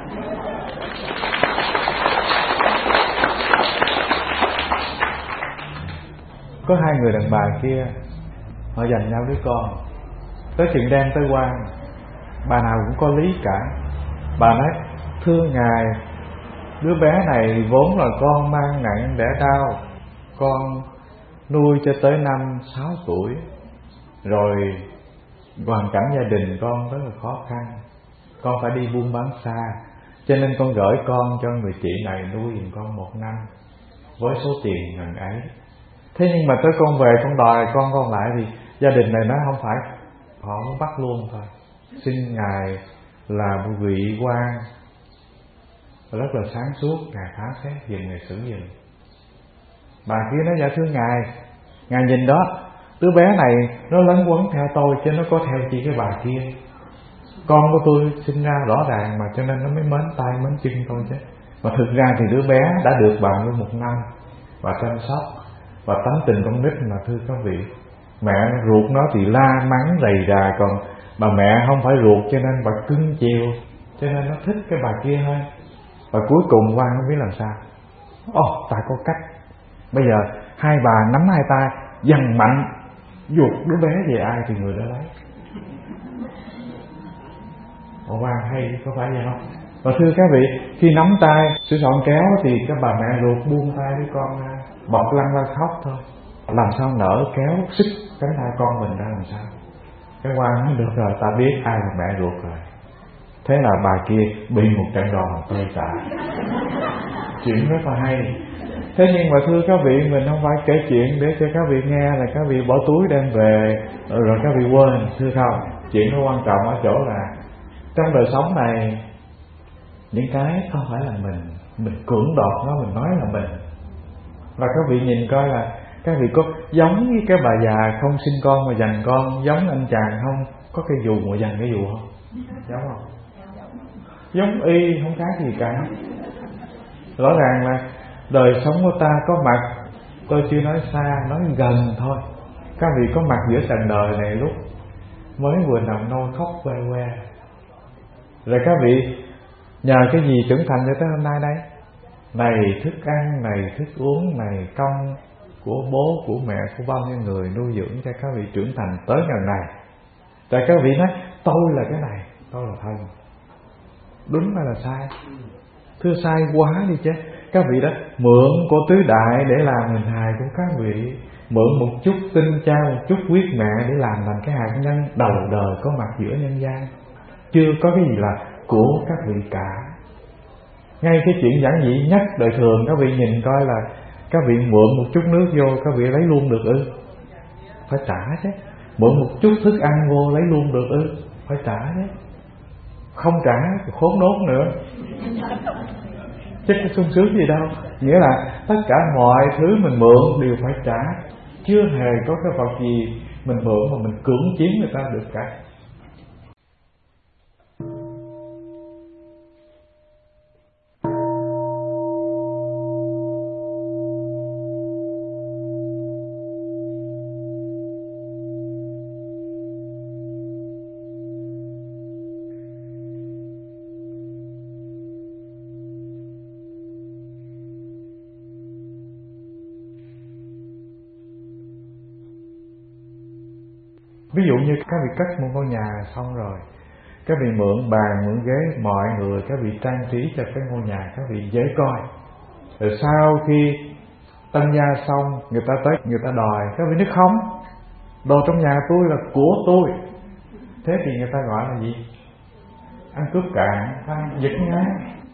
có hai người đàn bà kia, họ giành nhau đứa con. Tới chuyện đem tới quan, bà nào cũng có lý cả. Bà nói thưa ngài, đứa bé này vốn là con mang nặng đẻ đau, con nuôi cho tới năm sáu tuổi rồi, hoàn cảnh gia đình con rất là khó khăn. con phải đi buôn bán xa, cho nên con gửi con cho người chị này nuôi giùm con một năm với số tiền ngần ấy. Thế nhưng mà tới con về con đòi con con lại thì gia đình này nói không phải, họ muốn bắt luôn thôi. Xin ngài là một vị quan rất là sáng suốt, ngài phán xét dừng, ngài xử dừng. Bà kia nói dạ thưa ngài, ngài nhìn đó, đứa bé này nó lấn quấn theo tôi chứ nó có theo chi cái bà kia. Con của tôi sinh ra rõ ràng mà, cho nên nó mới mến tay mến chân tôi chứ. Mà thực ra thì đứa bé đã được bà nuôi một năm và chăm sóc và tánh tình con nít mà thưa các vị. Mẹ ruột nó thì la mắng rầy rà, còn bà mẹ không phải ruột cho nên bà cưng chiều, cho nên nó thích cái bà kia hơn. Và cuối cùng Quang không biết làm sao. Ồ, oh, ta có cách. Bây giờ hai bà nắm hai tay giằng mạnh, giục đứa bé về ai thì người đó lấy. Ồ, Quang hay có phải vậy không? Và thưa các vị, khi nắm tay sửa soạn kéo thì các bà mẹ ruột buông tay đứa con ra, bật lăn ra khóc thôi. Làm sao nỡ kéo sức cánh tay con mình ra làm sao? Cái Quang nói được rồi, ta biết ai là mẹ ruột rồi. Thế là bà kia bị một trận đòn tơi tả. Chuyện rất là hay. Thế nhưng mà thưa các vị, mình không phải kể chuyện để cho các vị nghe là các vị bỏ túi đem về rồi các vị quên, thưa không? Chuyện nó quan trọng ở chỗ là trong đời sống này, những cái không phải là mình mình cưỡng đoạt nó, mình nói là mình. Và các vị nhìn coi là các vị có giống với cái bà già không sinh con mà dành con, giống anh chàng không có cây dù mà dành cái dù không? Giống không? Giống y, không khác gì cả. Rõ ràng là đời sống của ta có mặt, tôi chưa nói xa, nói gần thôi. Các vị có mặt giữa trần đời này lúc mới vừa nằm nôi khóc que que. Rồi các vị nhờ cái gì trưởng thành cho tới hôm nay đây? Này thức ăn, này thức uống, này công của bố, của mẹ, của bao nhiêu người nuôi dưỡng cho các vị trưởng thành tới ngày này. Tại các vị nói tôi là cái này, tôi là thân. Đúng hay là sai? Thưa sai quá đi chứ. Các vị đó mượn của tứ đại để làm hình hài của các vị, mượn một chút tinh cha, một chút huyết mẹ để làm thành cái hạt nhân đầu đời có mặt giữa nhân gian. Chưa có cái gì là của các vị cả. Ngay cái chuyện giản dị nhất đời thường, các vị nhìn coi là các vị mượn một chút nước vô, các vị lấy luôn được ư? Phải trả chứ. Mượn một chút thức ăn vô lấy luôn được ư? Phải trả chứ. Không trả thì khốn đốn nữa. Chứ có sung sướng gì đâu. Nghĩa là tất cả mọi thứ mình mượn đều phải trả. Chưa hề có cái vật gì mình mượn mà mình cưỡng chiếm người ta được cả. Ví dụ như các vị cất một ngôi nhà xong rồi, các vị mượn bàn, mượn ghế, mọi người các vị trang trí cho cái ngôi nhà các vị dễ coi. Rồi sau khi tân gia xong, người ta tới người ta đòi, các vị nói không, đồ trong nhà tôi là của tôi. Thế thì người ta gọi là gì? Ăn cướp cạn, ăn giật ngang.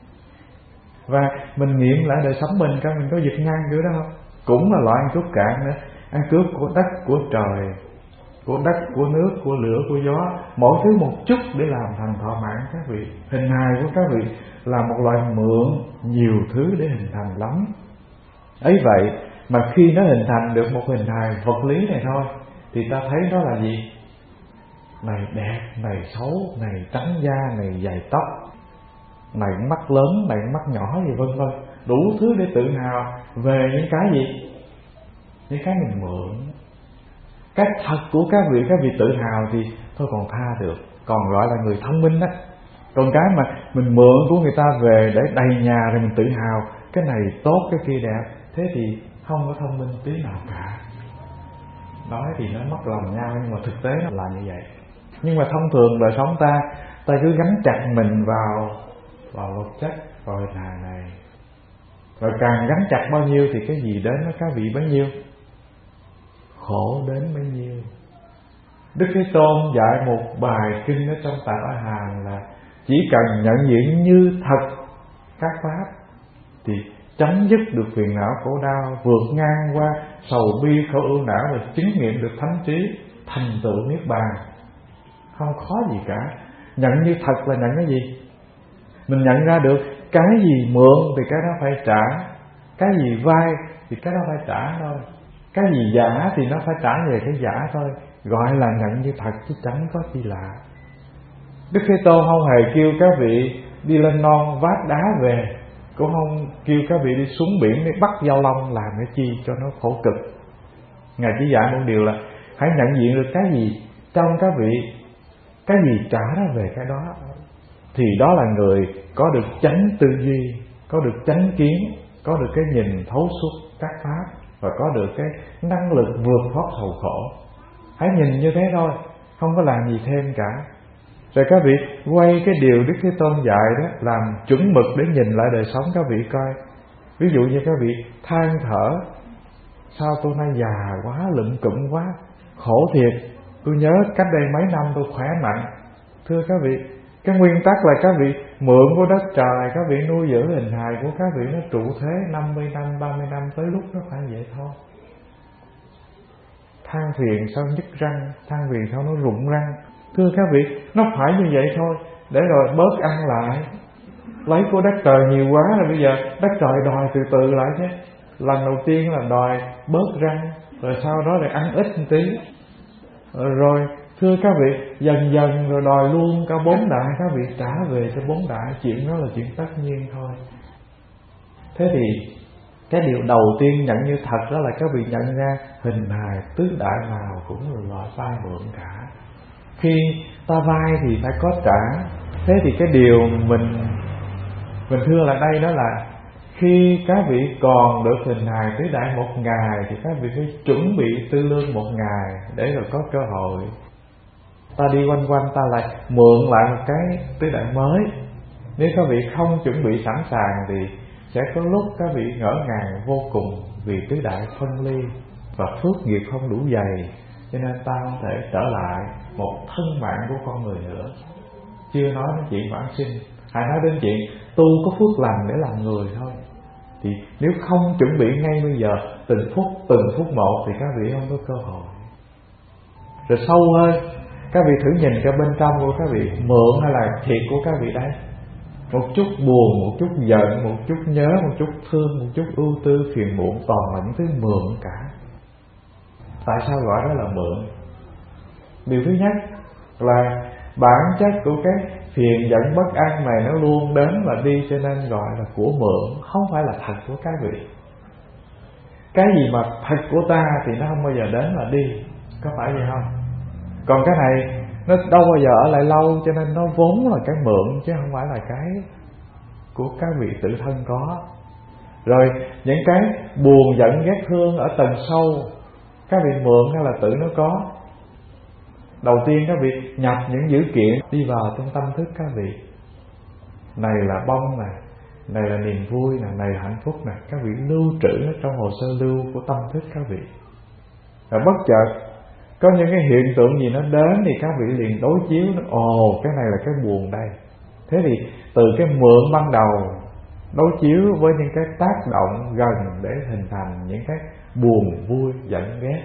Và mình nghiệm lại đời sống mình, các mình có giật ngang kiểu đó không? Cũng là loại ăn cướp cạn nữa. Ăn cướp của đất, của trời, của đất, của nước, của lửa, của gió, mỗi thứ một chút để làm thành thọ mãn các vị. Hình hài của các vị là một loại mượn nhiều thứ để hình thành lắm. Ấy vậy mà khi nó hình thành được một hình hài vật lý này thôi, thì ta thấy đó là gì? Này đẹp, này xấu, này trắng da, này dài tóc, này mắt lớn, này mắt nhỏ gì vân vân, đủ thứ để tự hào về những cái gì? Những cái mình mượn. Cái thật của các vị, các vị tự hào thì thôi còn tha được, còn gọi là người thông minh đó. Còn cái mà mình mượn của người ta về để đầy nhà rồi mình tự hào, cái này tốt, cái kia đẹp, thế thì không có thông minh tí nào cả. Nói thì nó mất lòng nhau, nhưng mà thực tế nó là như vậy. Nhưng mà thông thường đời sống ta, ta cứ gắn chặt mình vào vào vật chất, vào hình hài này. Rồi càng gắn chặt bao nhiêu thì cái gì đến với các vị bấy nhiêu, khổ đến bấy nhiêu. Đức Thế Tôn dạy một bài kinh ở trong Tạng A Hàm là chỉ cần nhận diện như thật các pháp thì chấm dứt được phiền não khổ đau, vượt ngang qua sầu bi khổ ưu não và chứng nghiệm được thánh trí, thành tựu niết bàn. Không khó gì cả. Nhận như thật là nhận cái gì? Mình nhận ra được cái gì mượn thì cái đó phải trả, cái gì vay thì cái đó phải trả thôi, cái gì giả thì nó phải trả về cái giả thôi. Gọi là nhận như thật chứ chẳng có gì lạ. Đức Thế Tôn không hề kêu các vị đi lên non vác đá về, cũng không kêu các vị đi xuống biển để bắt dao long làm cái chi cho nó khổ cực. Ngài chỉ dạy một điều là hãy nhận diện được cái gì trong các vị, cái gì trả nó về cái đó, thì đó là người có được chánh tư duy, có được chánh kiến, có được cái nhìn thấu suốt các pháp, và có được cái năng lực vượt thoát sầu khổ. Hãy nhìn như thế thôi, không có làm gì thêm cả. Rồi các vị quay cái điều Đức Thế Tôn dạy đó làm chuẩn mực để nhìn lại đời sống các vị coi. Ví dụ như các vị than thở: sao tôi nay già quá, lụm cụm quá, khổ thiệt, tôi nhớ cách đây mấy năm tôi khỏe mạnh. Thưa các vị, cái nguyên tắc là các vị mượn của đất trời, các vị nuôi dưỡng hình hài của các vị nó trụ thế năm mươi năm, ba mươi năm, tới lúc nó phải vậy thôi. Than phiền sao nhức răng, than phiền sao nó rụng răng. Thưa các vị, nó phải như vậy thôi, để rồi bớt ăn lại. Lấy của đất trời nhiều quá rồi bây giờ đất trời đòi từ từ lại chứ. Lần đầu tiên là đòi bớt răng, rồi sau đó lại ăn ít một tí. Rồi thưa các vị, dần dần rồi đòi luôn cả bốn đại, các vị trả về cho bốn đại. Chuyện đó là chuyện tất nhiên thôi. Thế thì cái điều đầu tiên nhận như thật đó là các vị nhận ra hình hài tứ đại nào cũng là loại vay mượn cả. Khi ta vay thì phải có trả. Thế thì cái điều mình mình thưa là đây đó là khi các vị còn được hình hài tứ đại một ngày thì các vị phải chuẩn bị tư lương một ngày để rồi có cơ hội. Ta đi quanh quanh ta lại mượn lại một cái tứ đại mới. Nếu các vị không chuẩn bị sẵn sàng thì sẽ có lúc các vị ngỡ ngàng vô cùng, vì tứ đại phân ly và phước nghiệp không đủ dày, cho nên ta không thể trở lại một thân mạng của con người nữa. Chưa nói đến chuyện vãng sinh, hãy nói đến chuyện tu có phước lành để làm người thôi. Thì nếu không chuẩn bị ngay bây giờ, từng phút từng phút một, thì các vị không có cơ hội. Rồi sâu hơn, các vị thử nhìn cái bên trong của các vị, mượn hay là thiệt của các vị đấy. Một chút buồn, một chút giận, một chút nhớ, một chút thương, một chút ưu tư, phiền muộn, toàn là những thứ mượn cả. Tại sao gọi đó là mượn? Điều thứ nhất là bản chất của cái phiền giận bất an này nó luôn đến và đi, cho nên gọi là của mượn, không phải là thật của các vị. Cái gì mà thật của ta thì nó không bao giờ đến và đi, có phải vậy không? Còn cái này nó đâu bao giờ ở lại lâu, cho nên nó vốn là cái mượn chứ không phải là cái của các vị tự thân có. Rồi những cái buồn giận ghét thương ở tầng sâu, các vị mượn hay là tự nó có. Đầu tiên các vị nhập những dữ kiện đi vào trong tâm thức các vị. Này là bông nè, này là niềm vui nè, này là hạnh phúc nè, các vị lưu trữ nó trong hồ sơ lưu của tâm thức các vị. Rồi bất chợt có những cái hiện tượng gì nó đến thì các vị liền đối chiếu, ồ cái này là cái buồn đây. Thế thì từ cái mượn ban đầu đối chiếu với những cái tác động gần để hình thành những cái buồn vui giận ghét.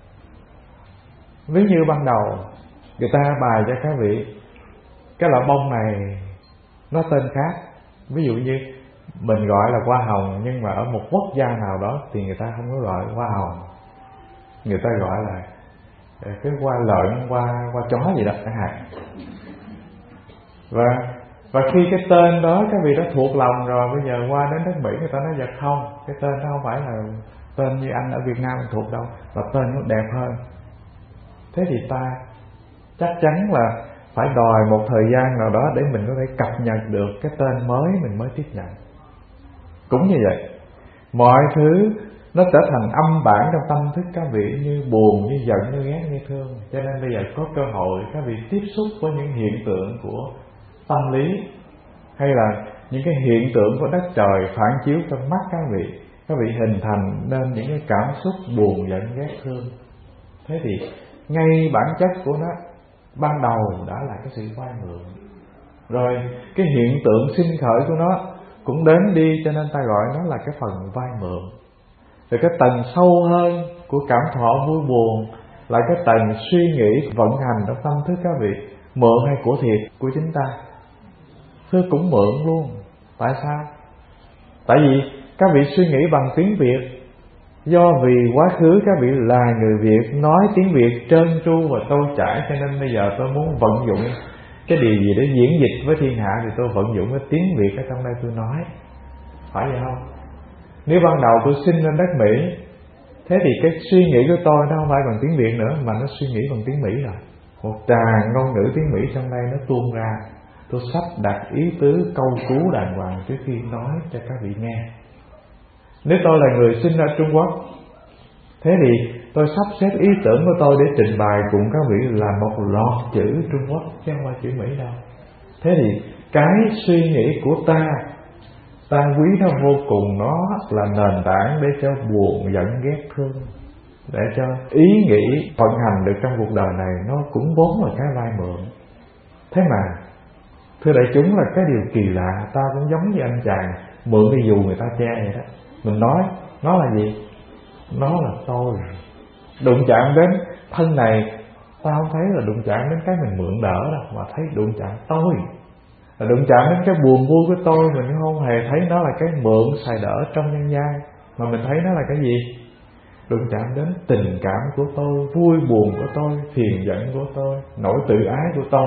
Ví như ban đầu người ta bài cho các vị cái loại bông này nó tên khác. Ví dụ như mình gọi là hoa hồng, nhưng mà ở một quốc gia nào đó thì người ta không có gọi hoa hồng, người ta gọi là cái hoa lợn, hoa hoa chó gì đó chẳng hạn. Và và khi cái tên đó các vị đã thuộc lòng rồi, bây giờ qua đến nước Mỹ người ta nói giật không, cái tên nó không phải là tên như anh ở Việt Nam mình thuộc đâu, và tên nó đẹp hơn. Thế thì ta chắc chắn là phải đòi một thời gian nào đó để mình có thể cập nhật được cái tên mới mình mới tiếp nhận. Cũng như vậy, mọi thứ nó trở thành âm bản trong tâm thức các vị, như buồn, như giận, như ghét, như thương. Cho nên bây giờ có cơ hội các vị tiếp xúc với những hiện tượng của tâm lý, hay là những cái hiện tượng của đất trời phản chiếu trong mắt các vị, các vị hình thành nên những cái cảm xúc buồn, giận, ghét, thương. Thế thì ngay bản chất của nó ban đầu đã là cái sự vay mượn. rồi cái hiện tượng sinh khởi của nó cũng đến đi, cho nên ta gọi nó là cái phần vay mượn. Rồi cái tầng sâu hơn của cảm thọ vui buồn là cái tầng suy nghĩ vận hành trong tâm thức các vị, mượn hay của thiệt của chúng ta. Thưa cũng mượn luôn. Tại sao? Tại vì các vị suy nghĩ bằng tiếng Việt. Do vì quá khứ các vị là người Việt, nói tiếng Việt trơn tru và trôi chảy, cho nên bây giờ tôi muốn vận dụng cái điều gì để diễn dịch với thiên hạ thì tôi vận dụng cái tiếng Việt ở trong đây tôi nói. Phải vậy không? Nếu ban đầu tôi sinh lên đất Mỹ, thế thì cái suy nghĩ của tôi nó không phải bằng tiếng Việt nữa, mà nó suy nghĩ bằng tiếng Mỹ rồi. Một tràng ngôn ngữ tiếng Mỹ trong đây nó tuôn ra. Tôi sắp đặt ý tứ câu cú đàng hoàng trước khi nói cho các vị nghe. Nếu tôi là người sinh ở Trung Quốc, thế thì tôi sắp xếp ý tưởng của tôi để trình bày cùng các vị là một loạt chữ Trung Quốc, chứ không phải chữ Mỹ đâu. Thế thì cái suy nghĩ của ta, ta quý nó vô cùng, nó là nền tảng để cho buồn, giận, ghét, thương, để cho ý nghĩ vận hành được trong cuộc đời này. Nó cũng vốn là cái vay mượn. Thế mà thưa đại chúng, là cái điều kỳ lạ, ta cũng giống như anh chàng mượn cái dù người ta che vậy đó. Mình nói nó là gì? Nó là tôi. Đụng chạm đến thân này, ta không thấy là đụng chạm đến cái mình mượn đỡ đâu, mà thấy đụng chạm tôi. Là đụng chạm đến cái buồn vui của tôi, mình không hề thấy nó là cái mượn xài đỡ trong nhân gian, mà mình thấy nó là cái gì? Đụng chạm đến tình cảm của tôi, vui buồn của tôi, phiền giận của tôi, nỗi tự ái của tôi.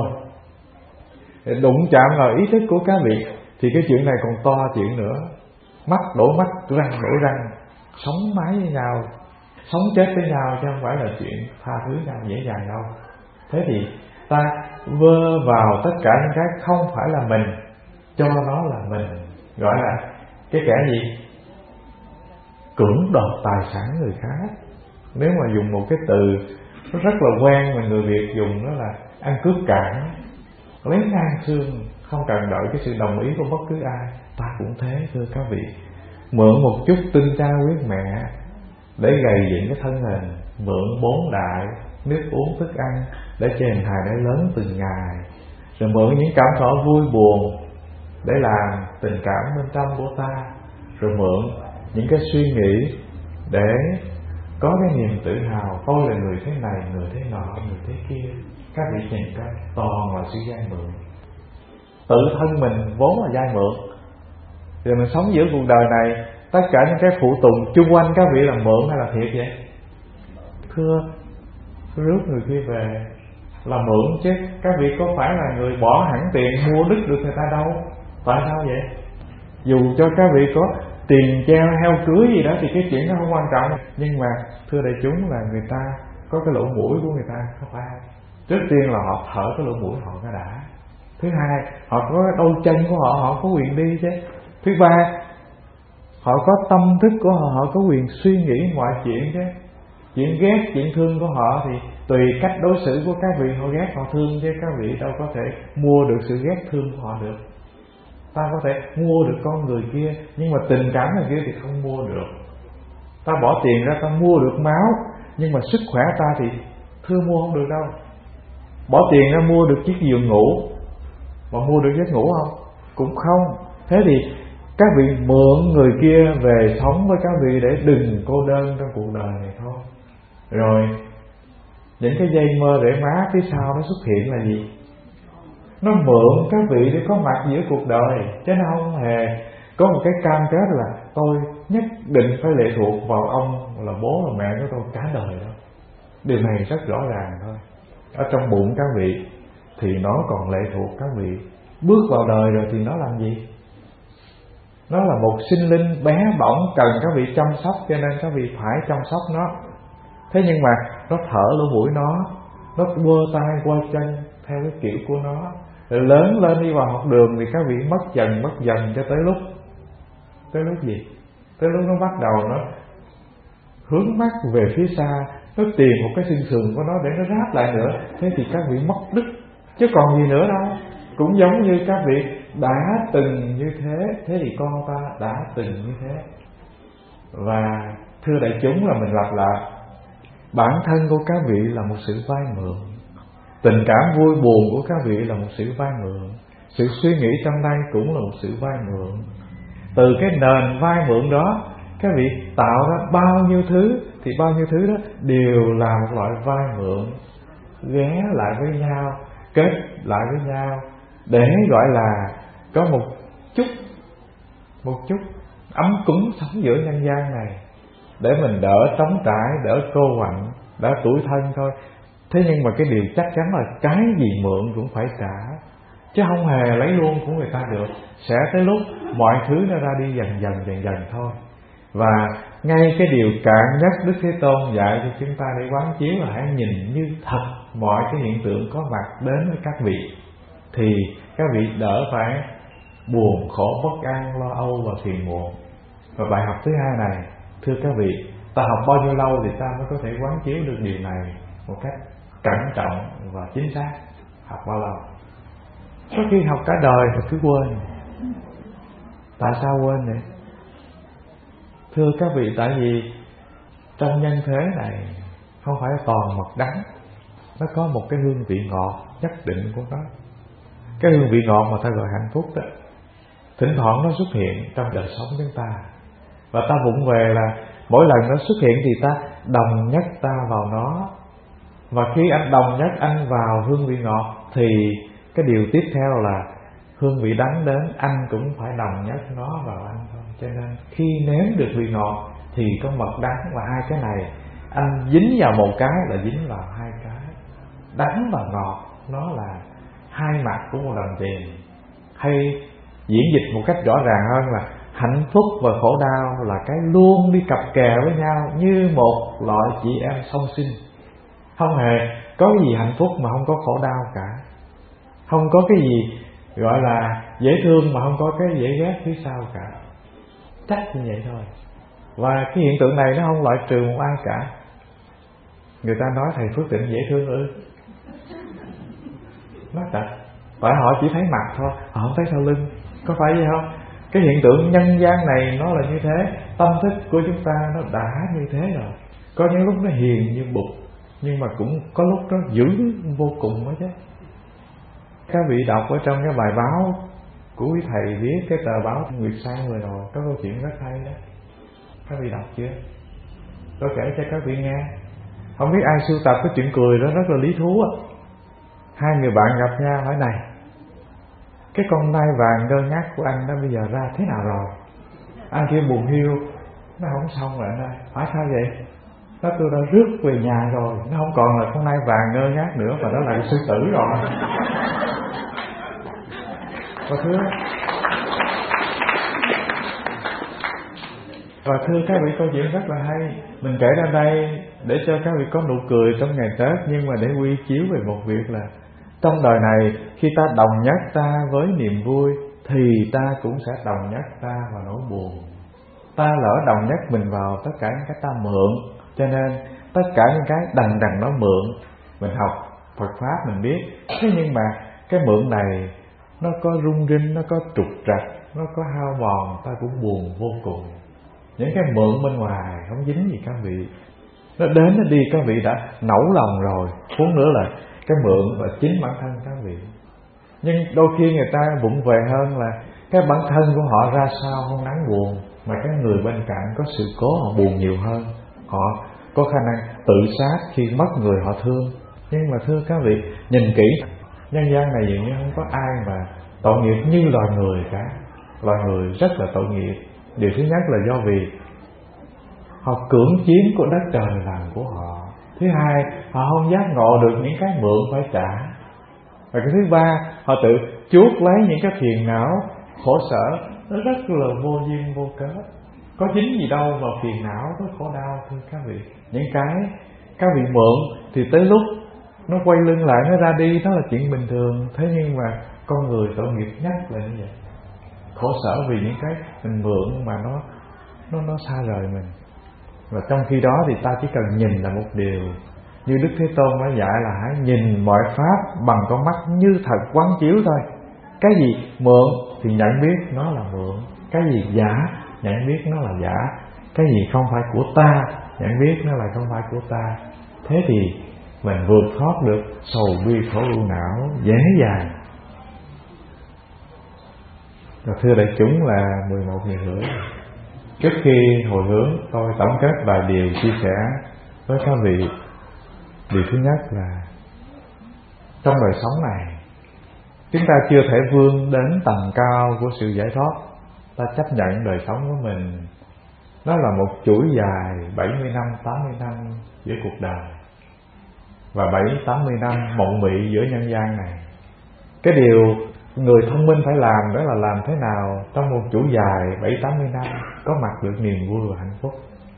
Đụng chạm vào ý thức của các vị thì cái chuyện này còn to chuyện nữa. Mắt đổ mắt, răng đổ răng, sống mái với nhau, sống chết với nhau, chứ không phải là chuyện tha thứ nhau dễ dàng đâu. Thế thì ta vơ vào tất cả những cái không phải là mình, cho nó là mình, gọi là cái kẻ gì? Cưỡng đoạt tài sản người khác. Nếu mà dùng một cái từ nó rất là quen mà người Việt dùng, đó là ăn cướp cản, lấy ngang xương, không cần đợi cái sự đồng ý của bất cứ ai. Ta cũng thế thưa các vị. Mượn một chút tinh cha huyết mẹ để gầy dựng cái thân hình, mượn bốn đại nước uống thức ăn để cho hình hài để lớn từng ngày, rồi mượn những cảm thọ vui buồn để làm tình cảm bên trong của ta, rồi mượn những cái suy nghĩ để có cái niềm tự hào tôi là người thế này, người thế nọ, người thế kia. Các vị nhìn coi, toàn là sự vay mượn. Tự thân mình vốn là vay mượn, rồi mình sống giữa cuộc đời này, tất cả những cái phụ tùng chung quanh các vị là mượn hay là thiệt vậy? Thưa, rước người kia về là mượn chứ, các vị có phải là người bỏ hẳn tiền mua đứt được người ta đâu. Tại sao vậy? Dù cho các vị có tiền treo heo cưới gì đó thì cái chuyện đó không quan trọng, nhưng mà thưa đại chúng là người ta có cái lỗ mũi của người ta, không phải? Trước tiên là họ thở cái lỗ mũi họ cái đã. Thứ hai, họ có cái đôi chân của họ, họ có quyền đi chứ. Thứ ba, họ có tâm thức của họ, họ có quyền suy nghĩ mọi chuyện chứ. Chuyện ghét, chuyện thương của họ thì tùy cách đối xử của các vị, họ ghét, họ thương, chứ các vị đâu có thể mua được sự ghét thương của họ được. Ta có thể mua được con người kia, nhưng mà tình cảm người kia thì không mua được. Ta bỏ tiền ra ta mua được máu, nhưng mà sức khỏe ta thì thưa mua không được đâu. Bỏ tiền ra mua được chiếc giường ngủ, mà mua được giấc ngủ không? Cũng không. Thế thì các vị mượn người kia về sống với các vị để đừng cô đơn trong cuộc đời này thôi. Rồi những cái dây mơ rễ má phía sau nó xuất hiện là gì? Nó mượn các vị để có mặt giữa cuộc đời, chứ nó không hề có một cái cam kết là tôi nhất định phải lệ thuộc vào ông là bố là mẹ của tôi cả đời đó. Điều này rất rõ ràng thôi. Ở trong bụng các vị thì nó còn lệ thuộc các vị. Bước vào đời rồi thì nó làm gì? Nó là một sinh linh bé bỏng cần các vị chăm sóc, cho nên các vị phải chăm sóc nó. Thế nhưng mà nó thở lỗ mũi nó, nó quơ tay quơ chân theo cái kiểu của nó. Rồi lớn lên đi vào học đường thì các vị mất dần mất dần cho tới lúc Tới lúc gì? Tới lúc nó bắt đầu nó hướng mắt về phía xa, nó tìm một cái xương sườn của nó để nó ráp lại nữa. Thế thì các vị mất đứt, chứ còn gì nữa đâu. Cũng giống như các vị đã từng như thế, thế thì con ta đã từng như thế. Và thưa đại chúng là mình lặp lại, bản thân của các vị là một sự vay mượn, tình cảm vui buồn của các vị là một sự vay mượn, Sự suy nghĩ trong đây cũng là một sự vay mượn. Từ cái nền vay mượn đó, các vị tạo ra bao nhiêu thứ, thì bao nhiêu thứ đó đều là một loại vay mượn, ghé lại với nhau, kết lại với nhau, để gọi là có một chút một chút ấm cúng sống giữa nhân gian này, để mình đỡ trống trải, đỡ cô quạnh, đỡ tủi thân thôi. Thế nhưng mà cái điều chắc chắn là cái gì mượn cũng phải trả, chứ không hề lấy luôn của người ta được. Sẽ tới lúc mọi thứ nó ra đi dần dần dần dần thôi. Và ngay cái điều cạn nhất Đức Thế Tôn dạy cho chúng ta để quán chiếu là hãy nhìn như thật mọi cái hiện tượng có mặt đến với các vị, thì các vị đỡ phải buồn khổ bất an, lo âu và phiền muộn. Và bài học thứ hai này, thưa các vị, ta học bao nhiêu lâu thì ta mới có thể quán chiếu được điều này một cách cẩn trọng và chính xác? Học bao lâu? Có khi học cả đời mà cứ quên. Tại sao quên vậy? Thưa các vị, tại vì trong nhân thế này không phải toàn mật đắng, nó có một cái hương vị ngọt nhất định của nó. Cái hương vị ngọt mà ta gọi hạnh phúc đó, thỉnh thoảng nó xuất hiện trong đời sống chúng ta, và ta vụng về là mỗi lần nó xuất hiện thì ta đồng nhất ta vào nó. Và khi anh đồng nhất anh vào hương vị ngọt thì cái điều tiếp theo là hương vị đắng đến, anh cũng phải đồng nhất nó vào anh thôi. Cho nên khi nếm được vị ngọt thì có mật đắng, và hai cái này anh dính vào một cái là dính vào hai cái. Đắng và ngọt nó là hai mặt của một đồng tiền. Hay diễn dịch một cách rõ ràng hơn là hạnh phúc và khổ đau là cái luôn đi cặp kè với nhau như một loại chị em song sinh. Không hề có cái gì hạnh phúc mà không có khổ đau cả, không có cái gì gọi là dễ thương mà không có cái dễ ghét phía sau cả. Chắc như vậy thôi. Và cái hiện tượng này nó không loại trừ một ai cả. Người ta nói thầy Phước Tịnh dễ thương ư? Nói thật, tại họ chỉ thấy mặt thôi, họ không thấy sau lưng. Có phải vậy không? Cái hiện tượng nhân gian này nó là như thế. Tâm thức của chúng ta nó đã như thế rồi. Có những lúc nó hiền như bụt, nhưng mà cũng có lúc nó dữ vô cùng đó chứ. Các vị đọc ở trong cái bài báo của quý thầy viết cái tờ báo Nguyệt Sang vừa rồi, có câu chuyện rất hay đó. Các vị đọc chưa? Tôi kể cho các vị nghe. Không biết ai sưu tập cái chuyện cười đó rất là lý thú á. Hai người bạn gặp nhau hỏi này: cái con nai vàng ngơ ngác của anh đó bây giờ ra thế nào rồi? Anh kia buồn hiu, nó không xong rồi anh ơi. Hỏi sao vậy? Nó tôi đã rước về nhà rồi, nó không còn là con nai vàng ngơ ngác nữa, mà nó là sư tử rồi. Và thưa Và thưa các vị, câu chuyện rất là hay. Mình kể ra đây để cho các vị có nụ cười trong ngày Tết, nhưng mà để quy chiếu về một việc là trong đời này khi ta đồng nhất ta với niềm vui thì ta cũng sẽ đồng nhất ta vào nỗi buồn. Ta lỡ đồng nhất mình vào tất cả những cái ta mượn, cho nên tất cả những cái đằng đằng nó mượn. Mình học Phật Pháp mình biết, thế nhưng mà cái mượn này nó có rung rinh, nó có trục trặc, nó có hao mòn, ta cũng buồn vô cùng. Những cái mượn bên ngoài không dính gì các vị, nó đến nó đi các vị đã nẫu lòng rồi, huống nữa là cái mượn và chính bản thân các vị. Nhưng đôi khi người ta vụng về hơn là cái bản thân của họ ra sao không đáng buồn, mà cái người bên cạnh có sự cố họ buồn nhiều hơn. Họ có khả năng tự sát khi mất người họ thương. Nhưng mà thưa các vị, nhìn kỹ, nhân gian này dường như không có ai mà tội nghiệp như loài người cả. Loài người rất là tội nghiệp. Điều thứ nhất là do vì họ cưỡng chiếm của đất trời làm của họ. Thứ hai, họ không giác ngộ được những cái mượn phải trả. Và cái thứ ba, họ tự chuốc lấy những cái phiền não, khổ sở, nó rất là vô duyên vô cớ. Có dính gì đâu vào phiền não với khổ đau, thưa các vị. Những cái các vị mượn thì tới lúc nó quay lưng lại, nó ra đi, đó là chuyện bình thường. Thế nhưng mà con người tội nghiệp nhất là như vậy. Khổ sở vì những cái mình mượn mà nó nó nó xa rời mình. Và trong khi đó thì ta chỉ cần nhìn là một điều, như Đức Thế Tôn đã dạy là hãy nhìn mọi pháp bằng con mắt như thật quán chiếu thôi. Cái gì mượn thì nhận biết nó là mượn, cái gì giả nhận biết nó là giả, cái gì không phải của ta nhận biết nó là không phải của ta. Thế thì mình vượt thoát được sầu bi khổ ưu não dễ dàng. Và thưa đại chúng là mười một giờ rưỡi. Trước khi hồi hướng, tôi tổng kết vài điều chia sẻ với các vị. Điều thứ nhất là trong đời sống này, chúng ta chưa thể vươn đến tầm cao của sự giải thoát. Ta chấp nhận đời sống của mình nó là một chuỗi dài bảy mươi năm, tám mươi năm giữa cuộc đời, và bảy, tám mươi năm mộng mị giữa nhân gian này. Cái điều người thông minh phải làm đó là làm thế nào trong một chuỗi dài bảy, tám mươi năm có mặt được niềm vui và hạnh phúc.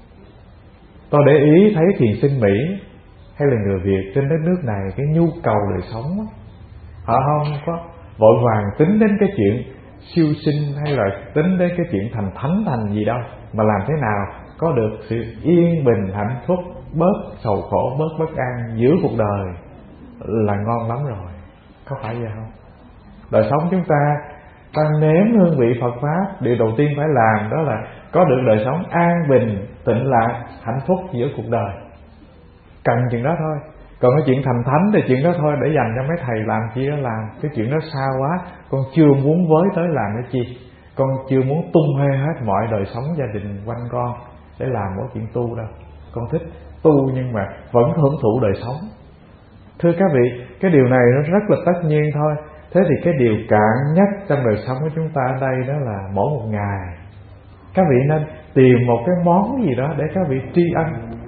Tôi để ý thấy thiền sinh Mỹ hay là người Việt trên đất nước này, cái nhu cầu đời sống, họ không có vội vàng tính đến cái chuyện siêu sinh hay là tính đến cái chuyện thành thánh thành gì đâu, mà làm thế nào có được sự yên bình hạnh phúc, bớt sầu khổ, bớt bất an giữa cuộc đời là ngon lắm rồi. Có phải vậy không? Đời sống chúng ta, ta nếm hương vị Phật Pháp, điều đầu tiên phải làm đó là có được đời sống an bình, tịnh lạc, hạnh phúc giữa cuộc đời. Cần chuyện đó thôi. Còn cái chuyện thành thánh thì chuyện đó thôi để dành cho mấy thầy làm chi đó làm. Cái chuyện đó xa quá, con chưa muốn với tới làm cái chi. Con chưa muốn tung hê hết mọi đời sống gia đình quanh con để làm mỗi chuyện tu đâu. Con thích tu nhưng mà vẫn hưởng thụ đời sống. Thưa các vị, cái điều này nó rất là tất nhiên thôi. Thế thì cái điều cạn nhất trong đời sống của chúng ta ở đây đó là mỗi một ngày các vị nên tìm một cái món gì đó để các vị tri ân.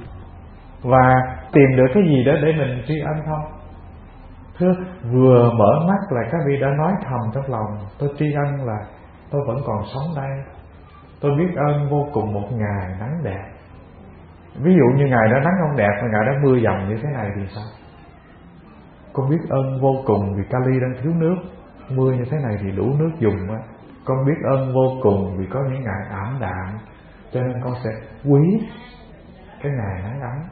Và tìm được cái gì đó để mình tri ân không? Thưa, vừa mở mắt là các vị đã nói thầm trong lòng, tôi tri ân là tôi vẫn còn sống đây. Tôi biết ơn vô cùng một ngày nắng đẹp. Ví dụ như ngày đó nắng không đẹp mà ngày đó mưa dầm như thế này thì sao? Con biết ơn vô cùng vì Kali đang thiếu nước, mưa như thế này thì đủ nước dùng á. Con biết ơn vô cùng vì có những ngày ảm đạm, cho nên con sẽ quý cái ngày nắng ấm.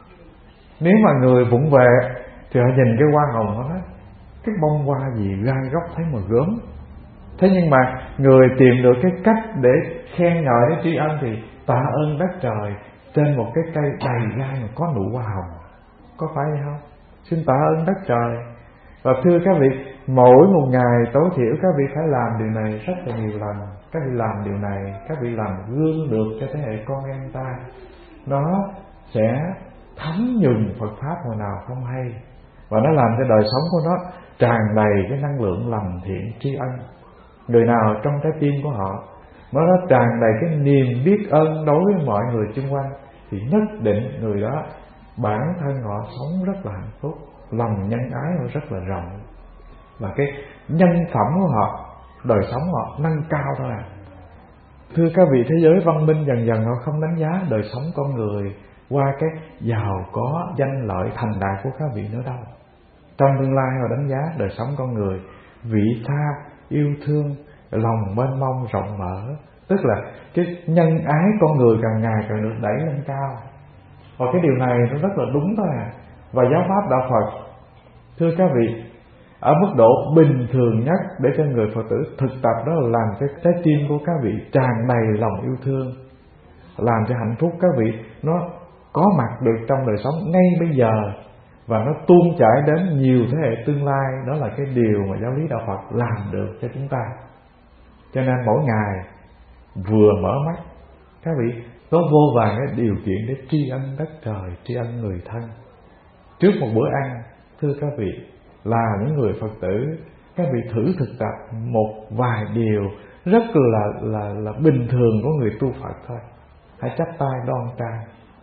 Nếu mà người vụng về thì họ nhìn cái hoa hồng đó, cái bông hoa gì gai góc thấy mà gớm. Thế nhưng mà người tìm được cái cách để khen ngợi, để tri ân thì tạ ơn đất trời trên một cái cây đầy gai mà có nụ hoa hồng. Có phải vậy không? Xin tạ ơn đất trời. Và thưa các vị, mỗi một ngày tối thiểu các vị phải làm điều này rất là nhiều lần. Các vị làm điều này, các vị làm gương được cho thế hệ con em ta. Nó sẽ thấm nhuần Phật Pháp hồi nào không hay. Và nó làm cho đời sống của nó tràn đầy cái năng lượng lành thiện tri ân. Người nào trong trái tim của họ nó nó tràn đầy cái niềm biết ơn đối với mọi người xung quanh thì nhất định người đó bản thân họ sống rất là hạnh phúc, lòng nhân ái họ rất là rộng, và cái nhân phẩm của họ, đời sống họ nâng cao thôi à. Thưa các vị, thế giới văn minh dần dần họ không đánh giá đời sống con người qua cái giàu có, danh lợi, thành đạt của các vị nữa đâu. Trong tương lai họ đánh giá đời sống con người vị tha, yêu thương, lòng mênh mông, rộng mở. Tức là cái nhân ái con người càng ngày càng được đẩy lên cao. Và cái điều này nó rất là đúng thôi à. Và giáo pháp đạo Phật, thưa các vị, ở mức độ bình thường nhất để cho người Phật tử thực tập đó là làm cho trái tim của các vị tràn đầy lòng yêu thương, làm cho hạnh phúc các vị nó có mặt được trong đời sống ngay bây giờ, và nó tuôn chảy đến nhiều thế hệ tương lai. Đó là cái điều mà giáo lý đạo Phật làm được cho chúng ta. Cho nên mỗi ngày vừa mở mắt, các vị có vô vàn cái điều kiện để tri ân đất trời, tri ân người thân. Trước một bữa ăn, thưa các vị, là những người Phật tử, các vị thử thực tập một vài điều rất là là là bình thường của người tu Phật thôi. Hãy chắp tay đoan trang,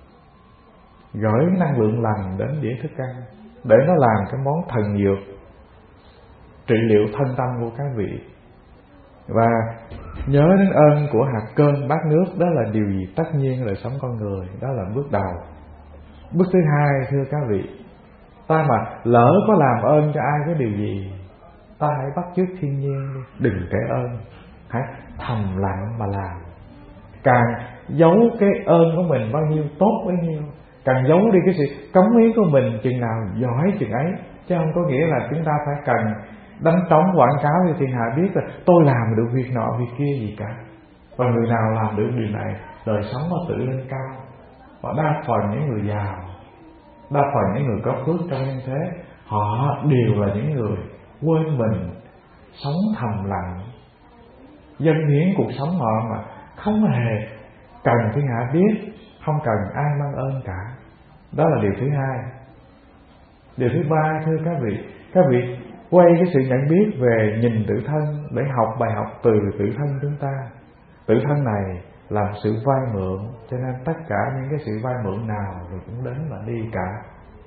gửi năng lượng lành đến đĩa thức ăn để nó làm cái món thần dược trị liệu thân tâm của các vị. Và nhớ đến ơn của hạt cơm bát nước, đó là điều gì tất nhiên đời sống con người. Đó là bước đầu. Bước thứ hai, thưa các vị, ta mà lỡ có làm ơn cho ai cái điều gì, ta hãy bắt chước thiên nhiên đi, đừng kể ơn, hãy thầm lặng mà làm. Càng giấu cái ơn của mình bao nhiêu tốt bấy nhiêu, càng giấu đi cái sự cống hiến của mình chừng nào giỏi chừng ấy. Chứ không có nghĩa là chúng ta phải cần đánh trống quảng cáo cho thiên hạ biết là tôi làm được việc nọ việc kia gì cả. Và người nào làm được điều này, đời sống họ tự lên cao. Và đa phần những người giàu, đa phần những người có phước trong nhân thế, họ đều là những người quên mình, sống thầm lặng, dâng hiến cuộc sống họ mà không hề cần thiên hạ biết, không cần ai mang ơn cả. Đó là điều thứ hai. Điều thứ ba, thưa các vị, các vị quay cái sự nhận biết về nhìn tự thân để học bài học từ tự thân chúng ta. Tự thân này là sự vay mượn, cho nên tất cả những cái sự vay mượn nào rồi cũng đến mà đi cả.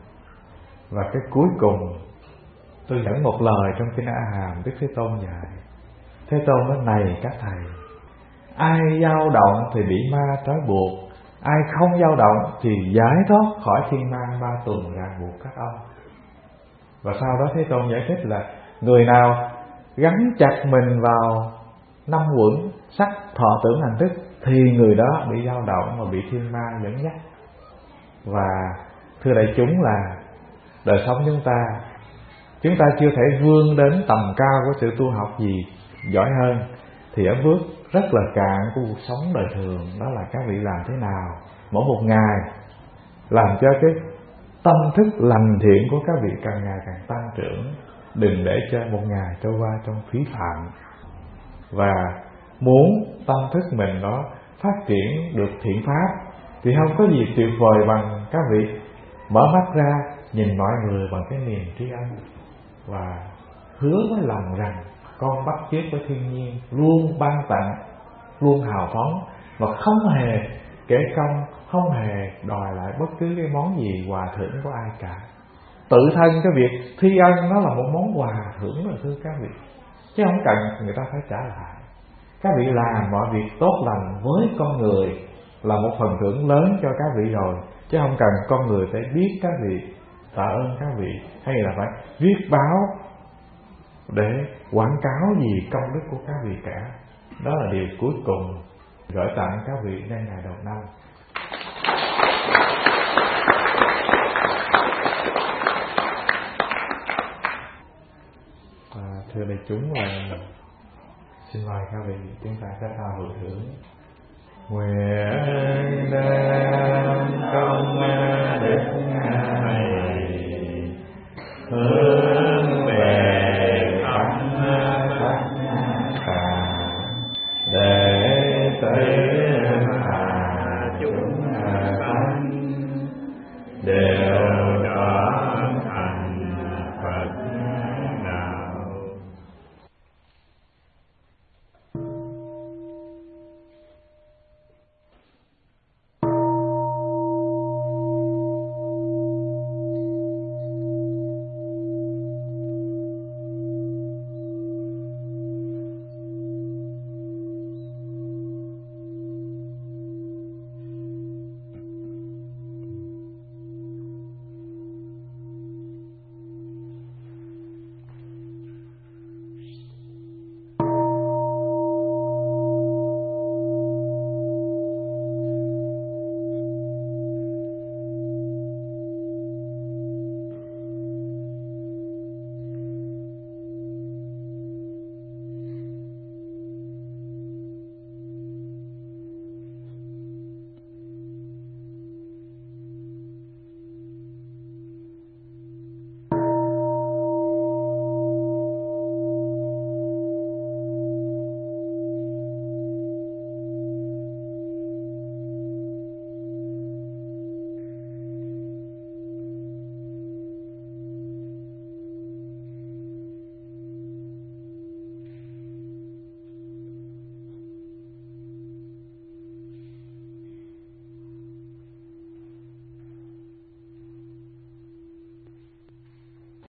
Và cái cuối cùng, tôi dẫn một lời trong kinh A Hàm Đức Thế Tôn dạy. Thế Tôn nói: này các thầy, ai dao động thì bị ma trói buộc, ai không dao động thì giải thoát khỏi thiên ma ba tuần ràng buộc các ông. Và sau đó Thế Tôn giải thích là người nào gắn chặt mình vào năm uẩn sắc thọ tưởng hành thức thì người đó bị dao động và bị thiên ma dẫn dắt. Và thưa đại chúng là đời sống chúng ta, chúng ta chưa thể vươn đến tầm cao của sự tu học gì giỏi hơn, thì ở bước rất là cạn của cuộc sống đời thường, đó là các vị làm thế nào mỗi một ngày làm cho cái tâm thức lành thiện của các vị càng ngày càng tăng trưởng. Đừng để cho một ngày trôi qua trong phí phạm. Và muốn tâm thức mình nó phát triển được thiện pháp thì không có gì tuyệt vời bằng các vị mở mắt ra nhìn mọi người bằng cái niềm tri ân và hứa với lòng rằng con bắt chước với thiên nhiên, luôn ban tặng, luôn hào phóng và không hề kể công, không hề đòi lại bất cứ cái món gì hòa thưởng của ai cả. Tự thân cái việc thi ân nó là một món quà thưởng rồi thưa các vị, chứ không cần người ta phải trả lại. Các vị làm mọi việc tốt lành với con người là một phần thưởng lớn cho các vị rồi, chứ không cần con người phải biết các vị, tạ ơn các vị, hay là phải viết báo để quảng cáo gì công đức của các vị cả. Đó là điều cuối cùng gửi tặng các vị nhân ngày đầu năm. À, thưa đại chúng, là xin mời các vị chúng ta sẽ thao hưởng thưởng. Nguyện